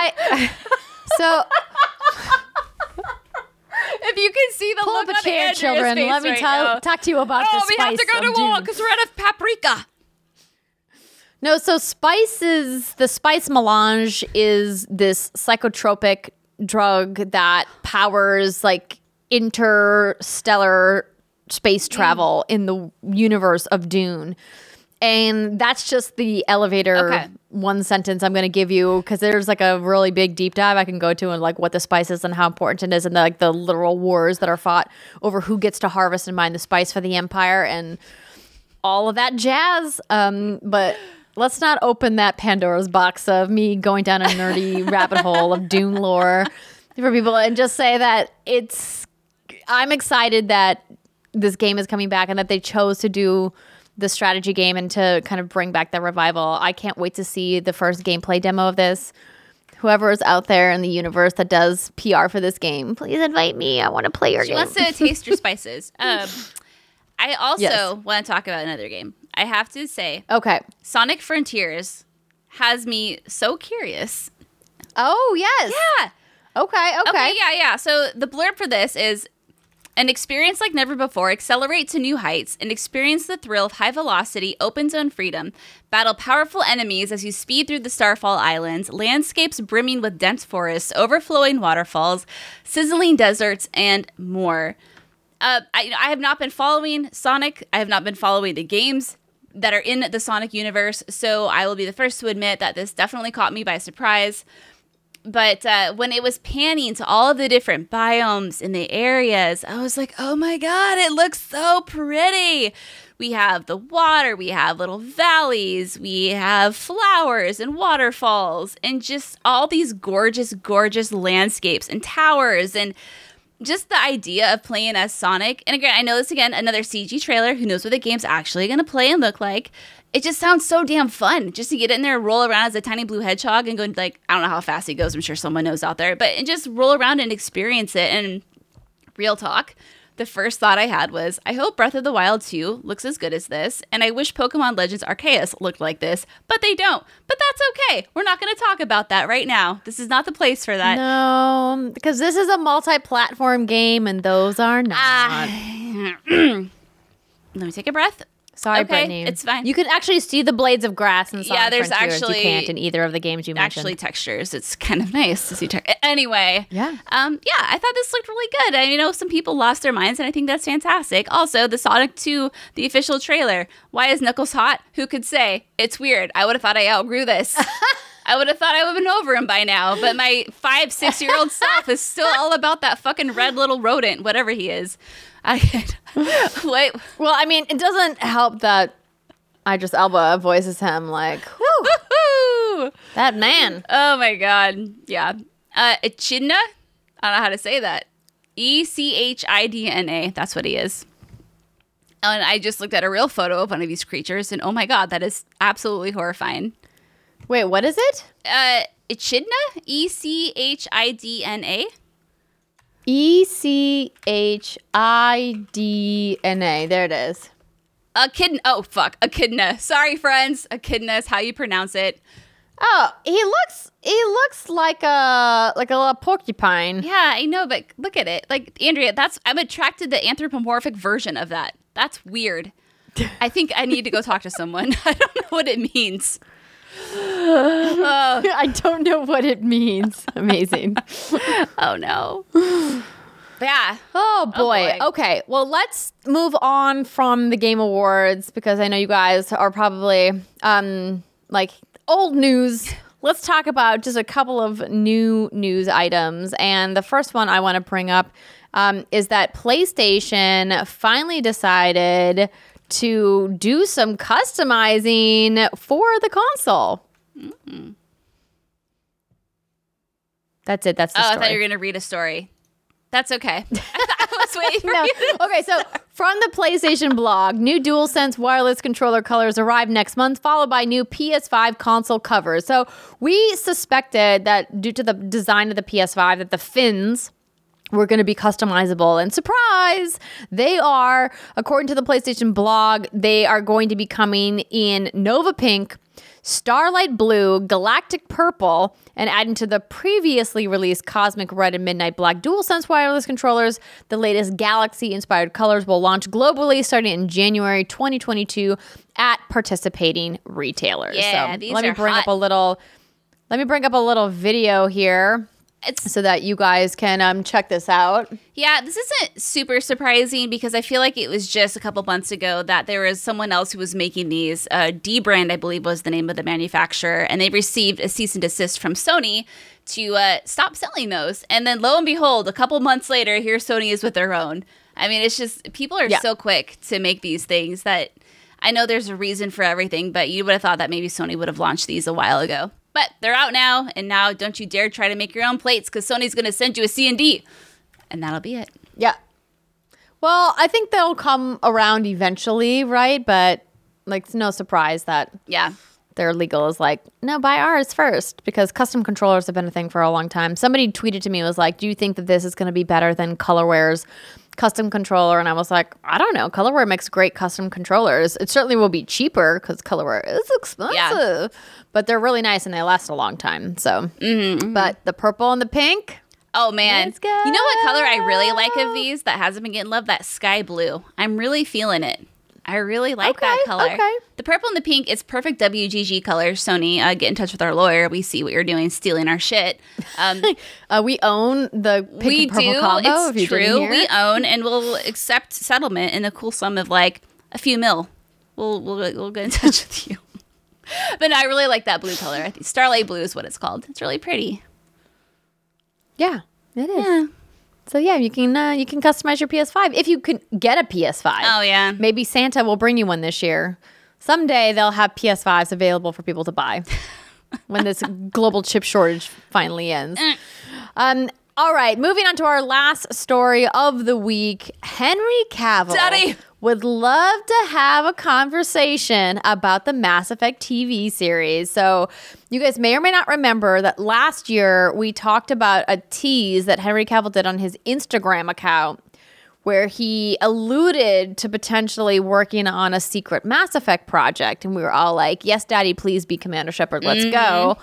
If you can see the pull look up a on chair, Andrea's children. face Let me talk to you about the spice. We have to go to war because we're out of paprika. No, so the spice melange is this psychotropic drug that powers like interstellar space travel in the universe of Dune. And that's just the elevator one sentence I'm going to give you, because there's like a really big deep dive I can go to, and like what the spice is and how important it is, and the literal wars that are fought over who gets to harvest and mine the spice for the Empire and all of that jazz. But let's not open that Pandora's box of me going down a nerdy rabbit hole of Dune lore for people, and just say that I'm excited that this game is coming back and that they chose to do the strategy game and to kind of bring back the revival. I can't wait to see the first gameplay demo of this. whoever is out there in the universe that does PR for this game, please invite me. I want to play your game. She wants to taste your spices. I also Yes. want to talk about another game. I have to say, Okay. Sonic Frontiers has me so curious. Oh, yes. Yeah. Okay. Yeah. So the blurb for this is an experience like never before. Accelerate to new heights and experience the thrill of high velocity, open zone freedom. Battle powerful enemies as you speed through the Starfall Islands, landscapes brimming with dense forests, overflowing waterfalls, sizzling deserts, and more. I have not been following Sonic. I have not been following the games that are in the Sonic universe, so I will be the first to admit that this definitely caught me by surprise. But when it was panning to all of the different biomes in the areas, I was like, oh my God, it looks so pretty. We have the water, we have little valleys, we have flowers and waterfalls, and just all these gorgeous, gorgeous landscapes and towers, and just the idea of playing as Sonic. And again, I know this again, another CG trailer. Who knows what the game's actually going to play and look like. It just sounds so damn fun just to get in there and roll around as a tiny blue hedgehog and go, like, I don't know how fast he goes. I'm sure someone knows out there. But and just roll around and experience it. And real talk, the first thought I had was, I hope Breath of the Wild 2 looks as good as this. And I wish Pokemon Legends Arceus looked like this. But they don't. But that's okay. We're not going to talk about that right now. This is not the place for that. No, because this is a multi-platform game and those are not. Let me take a breath. Sorry, Okay, Brittany. it's fine. You can actually see the blades of grass in Sonic there's Frontiers. actually- You can't in either of the games you mentioned. Actually, textures. It's kind of nice to see. Anyway, Yeah. I thought this looked really good. I know some people lost their minds, and I think that's fantastic. Also, the Sonic 2, the official trailer. Why is Knuckles hot? Who could say? It's weird. I would have thought I outgrew this. I would have thought I would have been over him by now, but my 5-6-year-old self is still all about that fucking red little rodent, whatever he is. Wait. Well, I mean, it doesn't help that Idris Elba voices him like, whew, Woohoo! that man. Oh my god. Yeah. Echidna? I don't know how to say that. Echidna. That's what he is. And I just looked at a real photo of one of these creatures, and oh my god, that is absolutely horrifying. Wait, what is it? Echidna? Echidna? Echidna. There it is. Echidna. Oh, fuck. Echidna. Sorry, friends. Echidna is how you pronounce it. Oh, he looks like a little porcupine. Yeah, I know, but look at it. Like, Andrea, I'm attracted to the anthropomorphic version of that. That's weird. I think I need to go talk to someone. I don't know what it means. I don't know what it means. Amazing. Oh, no. Yeah. Oh boy. boy. Okay. Well, let's move on from the Game Awards because I know you guys are probably like old news. Let's talk about just a couple of new news items. And the first one I want to bring up is that PlayStation finally decided to do some customizing for the console. Mm-hmm. That's it. That's the Oh, story. I thought you were going to read a story. That's okay. I was waiting for you to Okay, so from the PlayStation blog, new DualSense wireless controller colors arrive next month, followed by new PS5 console covers. So we suspected that due to the design of the PS5 that the fins were going to be customizable, and surprise, they are. According to the PlayStation blog, they are going to be coming in Nova Pink, Starlight Blue, Galactic Purple, and adding to the previously released Cosmic Red and Midnight Black DualSense wireless controllers, the latest Galaxy-inspired colors will launch globally starting in January 2022 at participating retailers. Yeah, so these let me are bring hot. up a little. Let me bring up a little video here so that you guys can check this out. Yeah, this isn't super surprising because I feel like it was just a couple months ago that there was someone else who was making these. D-Brand, I believe, was the name of the manufacturer, and they received a cease and desist from Sony to stop selling those. And then lo and behold, a couple months later, here Sony is with their own. I mean, it's just, people are so quick to make these things that I know there's a reason for everything, but you would have thought that maybe Sony would have launched these a while ago. But they're out now, and now don't you dare try to make your own plates because Sony's going to send you a C&D. And that'll be it. Yeah. Well, I think they'll come around eventually, right? But like, it's no surprise that Yeah. their legal is like, no, buy ours first, because custom controllers have been a thing for a long time. Somebody tweeted to me, was like, do you think that this is going to be better than Colorware's custom controller? And I was like, I don't know. Colorware makes great custom controllers. It certainly will be cheaper because Colorware is expensive, but they're really nice and they last a long time. So, but the purple and the pink. Oh man, let's go. You know what color I really like of these that hasn't been getting love? That sky blue. I'm really feeling it. I really like that color. Okay. The purple and the pink is perfect WGG colors. Sony, get in touch with our lawyer. We see what you're doing, stealing our shit. We own the pink We and purple do. combo. It's true. We own, and we'll accept settlement in a cool sum of like a few mil. We'll get in touch with you. But no, I really like that blue color. I think Starlight Blue is what it's called. It's really pretty. Yeah, it is. Yeah. So yeah, you can customize your PS5 if you can get a PS5. Oh yeah. Maybe Santa will bring you one this year. Someday they'll have PS5s available for people to buy when this global chip shortage finally ends. All right, moving on to our last story of the week. Henry Cavill Daddy! would love to have a conversation about the Mass Effect TV series. So you guys may or may not remember that last year we talked about a tease that Henry Cavill did on his Instagram account where he alluded to potentially working on a secret Mass Effect project. And we were all like, yes, Daddy, please be Commander Shepard. Let's go.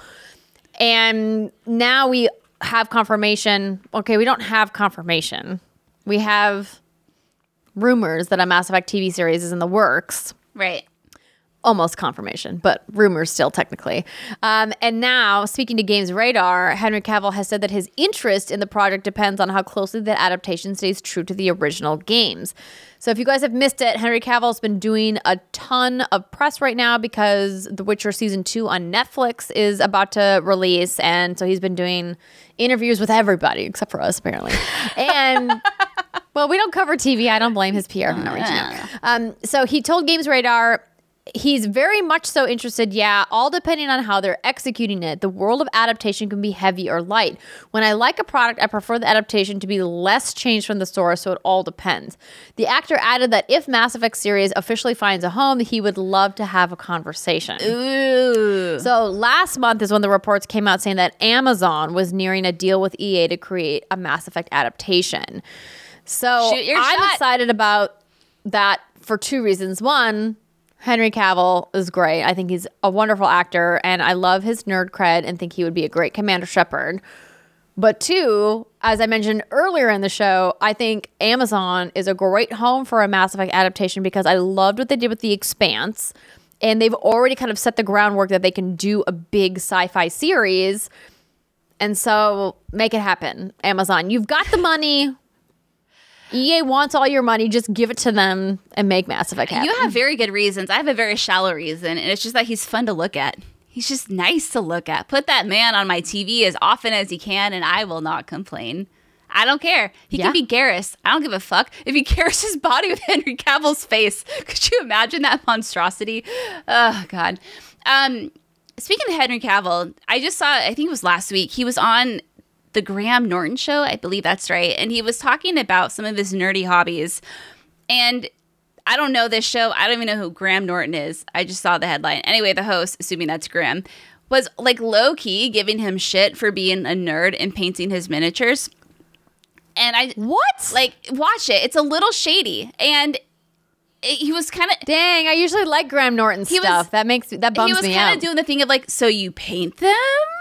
And now we have confirmation. Okay, we don't have confirmation. We have rumors that a Mass Effect TV series is in the works. Right. Almost confirmation, but rumors still technically. And now, speaking to Games Radar, Henry Cavill has said that his interest in the project depends on how closely the adaptation stays true to the original games. So if you guys have missed it, Henry Cavill's been doing a ton of press right now because The Witcher Season 2 on Netflix is about to release. And so he's been doing interviews with everybody except for us, apparently. And well, we don't cover TV. I don't blame his PR for not reaching out. So he told Games Radar he's very much so interested, all depending on how they're executing it. The world of adaptation can be heavy or light. When I like a product, I prefer the adaptation to be less changed from the source, so it all depends. The actor added that if Mass Effect series officially finds a home, he would love to have a conversation. Ooh. So last month is when the reports came out saying that Amazon was nearing a deal with EA to create a Mass Effect adaptation. So I'm excited about that for two reasons. One, Henry Cavill is great. I think he's a wonderful actor, and I love his nerd cred and think he would be a great Commander Shepard. But two, as I mentioned earlier in the show, I think Amazon is a great home for a Mass Effect adaptation because I loved what they did with The Expanse, and they've already kind of set the groundwork that they can do a big sci-fi series. And so make it happen, Amazon. You've got the money. EA wants all your money. Just give it to them and make Mass Effect happen. You have very good reasons. I have a very shallow reason, and it's just that he's fun to look at. He's just nice to look at. Put that man on my TV as often as he can, and I will not complain. I don't care. He can be Garrus. I don't give a fuck. If he Garrus his body with Henry Cavill's face, could you imagine that monstrosity? Oh, God. Speaking of Henry Cavill, I just saw, I think it was last week, he was on the Graham Norton show, I believe that's right. And he was talking about some of his nerdy hobbies. And I don't know this show. I don't even know who Graham Norton is. I just saw the headline. Anyway, the host, assuming that's Graham, was like low-key giving him shit for being a nerd and painting his miniatures. And like, watch it. It's a little shady. And he was kind of... Dang, I usually like Graham Norton stuff. That bums me out. He was kind of doing the thing of like, so you paint them? ?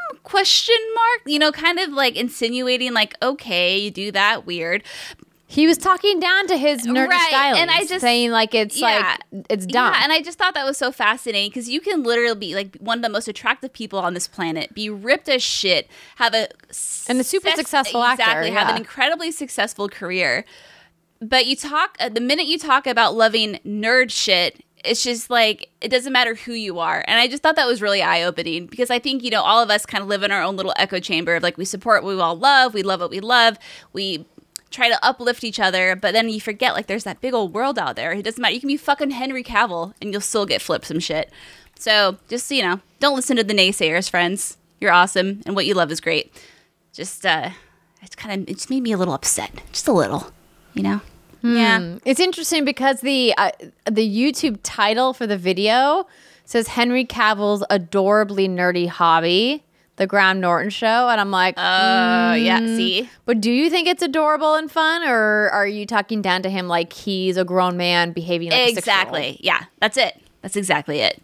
You know, kind of like insinuating like, okay, you do that, weird. He was talking down to his nerdy style, and I just saying like it's like it's dumb. Yeah, and I just thought that was so fascinating because you can literally be like one of the most attractive people on this planet, be ripped as shit, have a super successful actor, have an incredibly successful career. But you talk the minute you talk about loving nerd shit, it's just like, it doesn't matter who you are. And I just thought that was really eye-opening because I think, you know, all of us kind of live in our own little echo chamber of like, we support what we all love. We love what we love. We try to uplift each other. But then you forget, like, there's that big old world out there. It doesn't matter. You can be fucking Henry Cavill and you'll still get flipped some shit. So just, you know, don't listen to the naysayers, friends. You're awesome. And what you love is great. Just, it just made me a little upset. Just a little, you know? Yeah. It's interesting because the YouTube title for the video says Henry Cavill's adorably nerdy hobby, the Graham Norton show. And I'm like, yeah, see? But do you think it's adorable and fun? Or are you talking down to him like he's a grown man behaving like a 6-year-old? Exactly. Yeah, that's it. That's exactly it.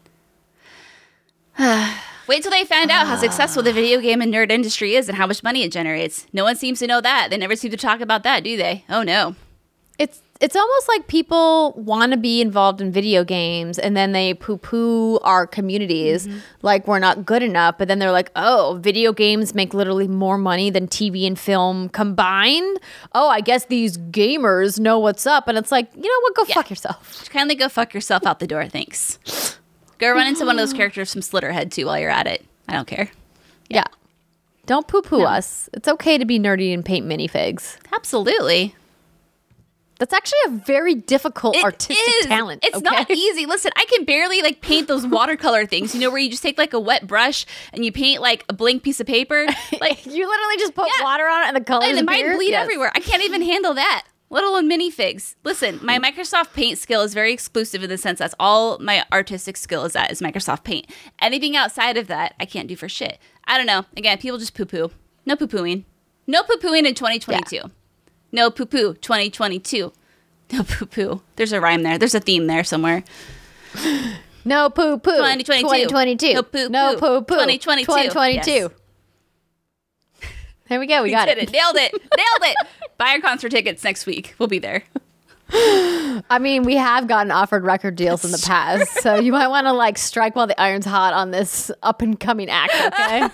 Wait till they find out how successful the video game and nerd industry is and how much money it generates. No one seems to know that. They never seem to talk about that, do they? Oh, no. It's almost like people want to be involved in video games and then they poo-poo our communities like we're not good enough. But then they're like, oh, video games make literally more money than TV and film combined. Oh, I guess these gamers know what's up. And it's like, you know what? Go fuck yourself. Just kindly go fuck yourself out the door. Thanks. Go run into one of those characters from Slitterhead, too, while you're at it. I don't care. Yeah. Don't poo-poo us. It's okay to be nerdy and paint minifigs. Absolutely. That's actually a very difficult artistic talent. It's not easy. Listen, I can barely like paint those watercolor things, you know, where you just take like a wet brush and you paint like a blank piece of paper. Like you literally just put water on it and the colors and appear. mine bleed everywhere. I can't even handle that, let alone minifigs. Listen, my Microsoft Paint skill is very exclusive in the sense that's all my artistic skill is at is Microsoft Paint. Anything outside of that, I can't do for shit. I don't know. Again, people just poo-poo. No poo-pooing. No poo-pooing in 2022. Yeah. No poo-poo 2022. No poo-poo. There's a rhyme there. There's a theme there somewhere. No poo-poo 2022. No poo-poo. No poo-poo 2022. 2022. Yes. There we go. We got it. Nailed it. Nailed it. Buy our concert tickets next week. We'll be there. I mean, we have gotten offered record deals in the past, so you might want to like strike while the iron's hot on this up-and-coming act, okay?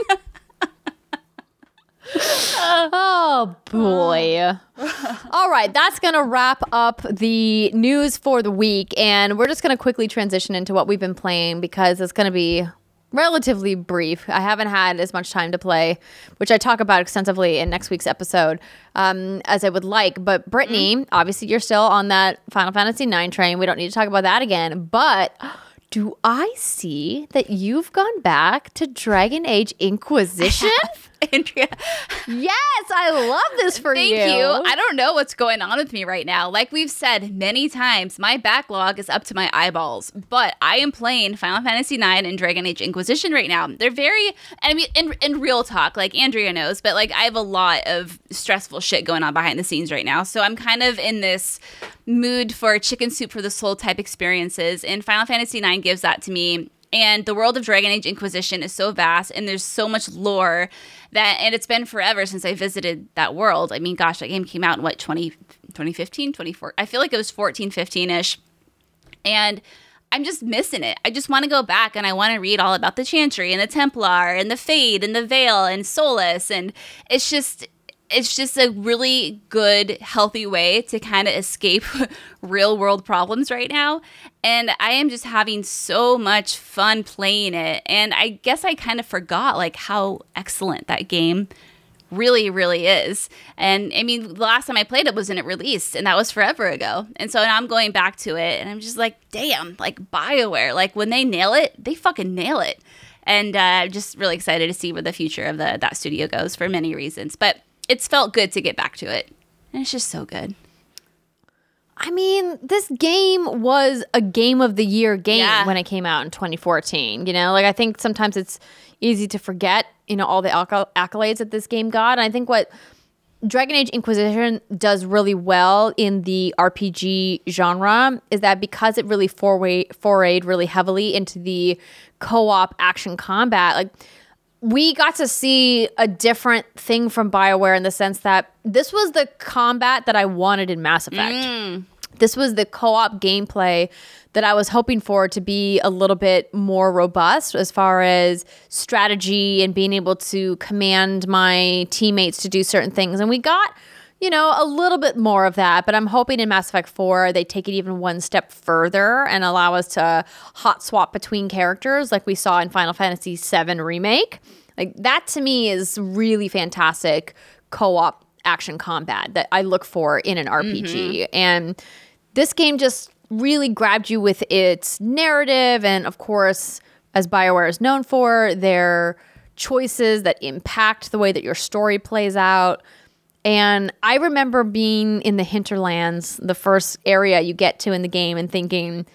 Oh boy. All right, that's gonna wrap up the news for the week, and we're just gonna quickly transition into what we've been playing because it's gonna be relatively brief. I haven't had as much time to play, which I talk about extensively in next week's episode, as I would like. But Brittany, obviously you're still on that Final Fantasy IX train. We don't need to talk about that again, but do I see that you've gone back to Dragon Age Inquisition? Andrea. Yes, I love this for you. Thank you. I don't know what's going on with me right now. Like we've said many times, my backlog is up to my eyeballs, but I am playing Final Fantasy IX and Dragon Age Inquisition right now. They're very, I mean, in real talk, like Andrea knows, but like I have a lot of stressful shit going on behind the scenes right now. So I'm kind of in this mood for chicken soup for the soul type experiences, and Final Fantasy IX gives that to me. And the world of Dragon Age Inquisition is so vast, and there's so much lore and it's been forever since I visited that world. I mean, gosh, that game came out in what, 2015, 24? I feel like it was 14, 15-ish. And I'm just missing it. I just want to go back and I want to read all about the Chantry and the Templar and the Fade and the Veil and Solus. And it's just a really good, healthy way to kind of escape real world problems right now. And I am just having so much fun playing it. And I guess I kind of forgot like how excellent that game really, really is. And I mean, the last time I played it was when it released, and that was forever ago. And so now I'm going back to it and I'm just like, damn, like BioWare, like when they nail it, they fucking nail it. And I'm just really excited to see where the future of that studio goes for many reasons. But it's felt good to get back to it. And it's just so good. I mean, this game was a Game of the Year game when it came out in 2014. You know, like I think sometimes it's easy to forget, you know, all the accolades that this game got. And I think what Dragon Age Inquisition does really well in the RPG genre is that because it really forayed really heavily into the co-op action combat, like we got to see a different thing from BioWare in the sense that this was the combat that I wanted in Mass Effect. This was the co-op gameplay that I was hoping for to be a little bit more robust as far as strategy and being able to command my teammates to do certain things. And we got, you know, a little bit more of that, but I'm hoping in Mass Effect 4 they take it even one step further and allow us to hot swap between characters like we saw in Final Fantasy VII Remake. Like that to me is really fantastic co-op action combat that I look for in an RPG. And this game just really grabbed you with its narrative and, of course, as BioWare is known for, their choices that impact the way that your story plays out. And I remember being in the Hinterlands, the first area you get to in the game, and thinking,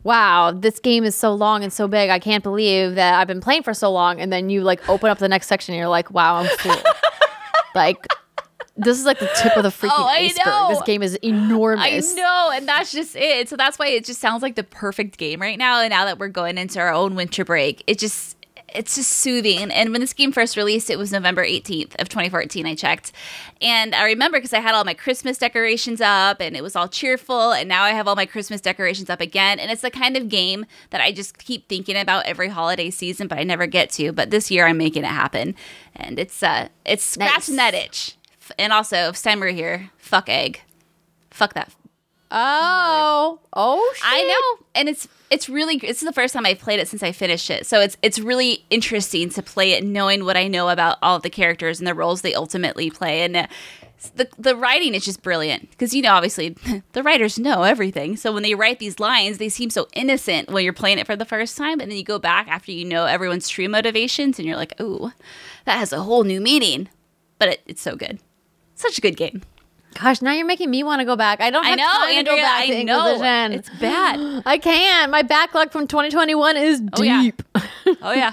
wow, this game is so long and so big. I can't believe that I've been playing for so long. And then you like open up the next section and you're like, wow, I'm full. Like, this is like the tip of the freaking iceberg. know. This game is enormous. I know, and that's just it. So that's why it just sounds like the perfect game right now. And now that we're going into our own winter break, it's just soothing. And when this game first released, it was November 18th of 2014, I checked. And I remember because I had all my Christmas decorations up and it was all cheerful. And now I have all my Christmas decorations up again. And it's the kind of game that I just keep thinking about every holiday season, but I never get to. But this year I'm making it happen. And it's scratching that itch. And also, if Steimer here, fuck egg. Fuck that. Oh shit. I know. And it's really, it's the first time I've played it since I finished it. So it's really interesting to play it knowing what I know about all of the characters and the roles they ultimately play. And the writing is just brilliant because, obviously the writers know everything. So when they write these lines, they seem so innocent when you're playing it for the first time. And then you go back after you know everyone's true motivations and you're like, ooh, that has a whole new meaning. But it's so good. Such a good game. Gosh, now you're making me want to go back. I don't have time to go back to Inquisition. It's bad. I can't. My backlog from 2021 is deep. Oh, yeah.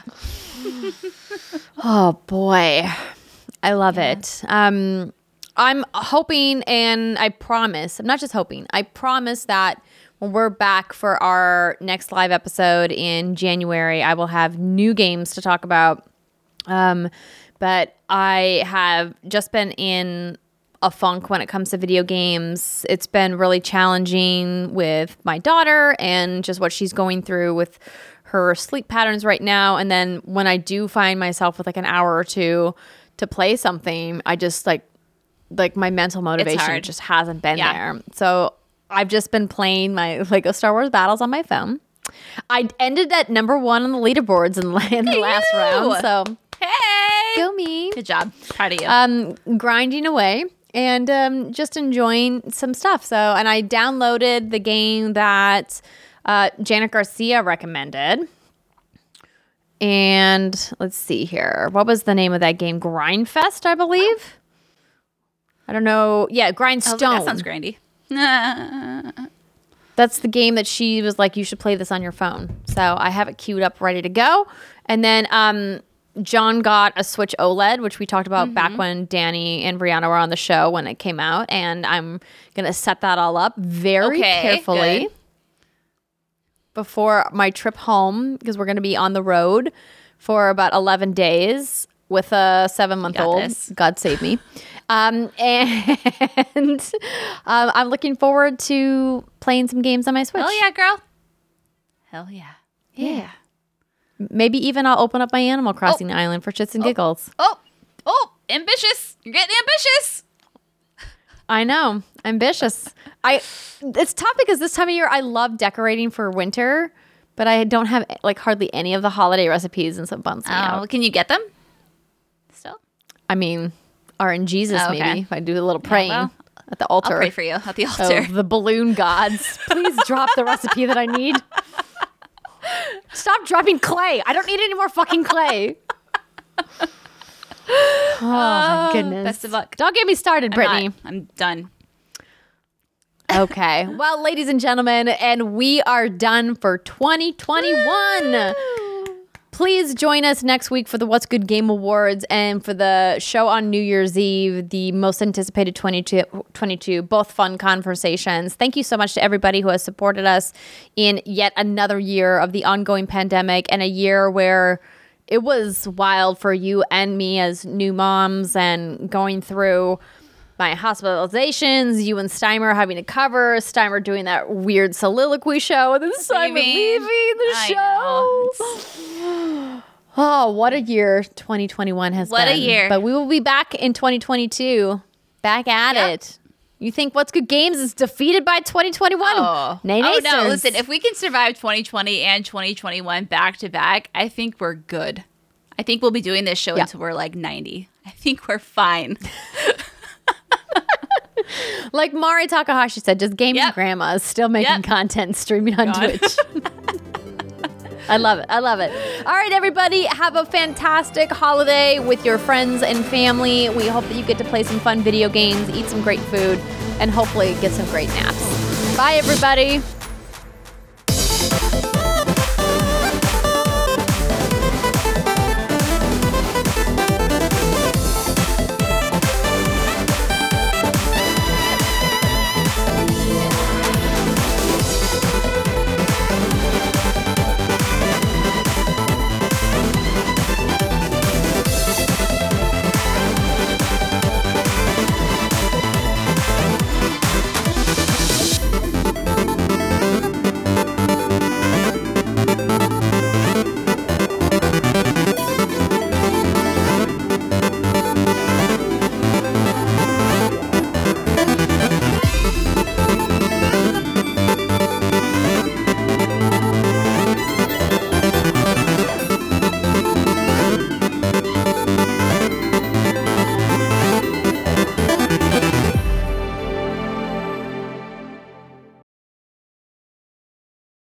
Oh, boy. I love it. I'm hoping, and I promise, I'm not just hoping, I promise that when we're back for our next live episode in January, I will have new games to talk about. But I have just been in a funk when it comes to video games. It's been really challenging with my daughter and just what she's going through with her sleep patterns right now. And then when I do find myself with like an hour or two to play something, I just like my mental motivation just hasn't been there. So I've just been playing my Lego Star Wars Battles on my phone. I ended at number 1 on the leaderboards in the last round. So hey, go me. Good job. Proud of you. Grinding away and just enjoying some stuff. So, and I downloaded the game that Janet Garcia recommended. And let's see here. What was the name of that game? Grindfest, I believe. I don't know. Yeah, Grindstone. That sounds grindy. That's the game that she was like, you should play this on your phone. So I have it queued up, ready to go. And then John got a Switch OLED, which we talked about back when Danny and Brianna were on the show when it came out. And I'm going to set that all up very carefully good. Before my trip home, because we're going to be on the road for about 11 days with a 7-month-old. God save me. And I'm looking forward to playing some games on my Switch. Hell yeah, girl. Hell yeah. Yeah. Maybe even I'll open up my Animal Crossing island for shits and giggles. Oh, ambitious. You're getting ambitious. I know. Ambitious. It's tough because this time of year I love decorating for winter, but I don't have like hardly any of the holiday recipes, and so it bums me out. Can you get them still? I mean, RNGesus maybe, if I do a little praying at the altar. I'll pray for you at the altar. Of the balloon gods. Please drop the recipe that I need. Stop dropping clay. I don't need any more fucking clay. Oh, my goodness. Best of luck. Don't get me started, Brittany. I'm done. Okay. Well, ladies and gentlemen, and we are done for 2021. Woo! Please join us next week for the What's Good Game Awards and for the show on New Year's Eve, the most anticipated 2022, both fun conversations. Thank you so much to everybody who has supported us in yet another year of the ongoing pandemic, and a year where it was wild for you and me as new moms and going through my hospitalizations, you and Steimer having to cover, Steimer doing that weird soliloquy show, and then Steimer leaving the show. Oh, what a year 2021 has been. What a year. But we will be back in 2022, back at it. You think What's Good Games is defeated by 2021? Oh no, listen, if we can survive 2020 and 2021 back to back, I think we're good. I think we'll be doing this show until we're like 90. I think we're fine. Like Mari Takahashi said, just gaming grandmas still making content, streaming on Twitch. I love it. I love it. All right, everybody, have a fantastic holiday with your friends and family. We hope that you get to play some fun video games, eat some great food, and hopefully get some great naps. Bye, everybody.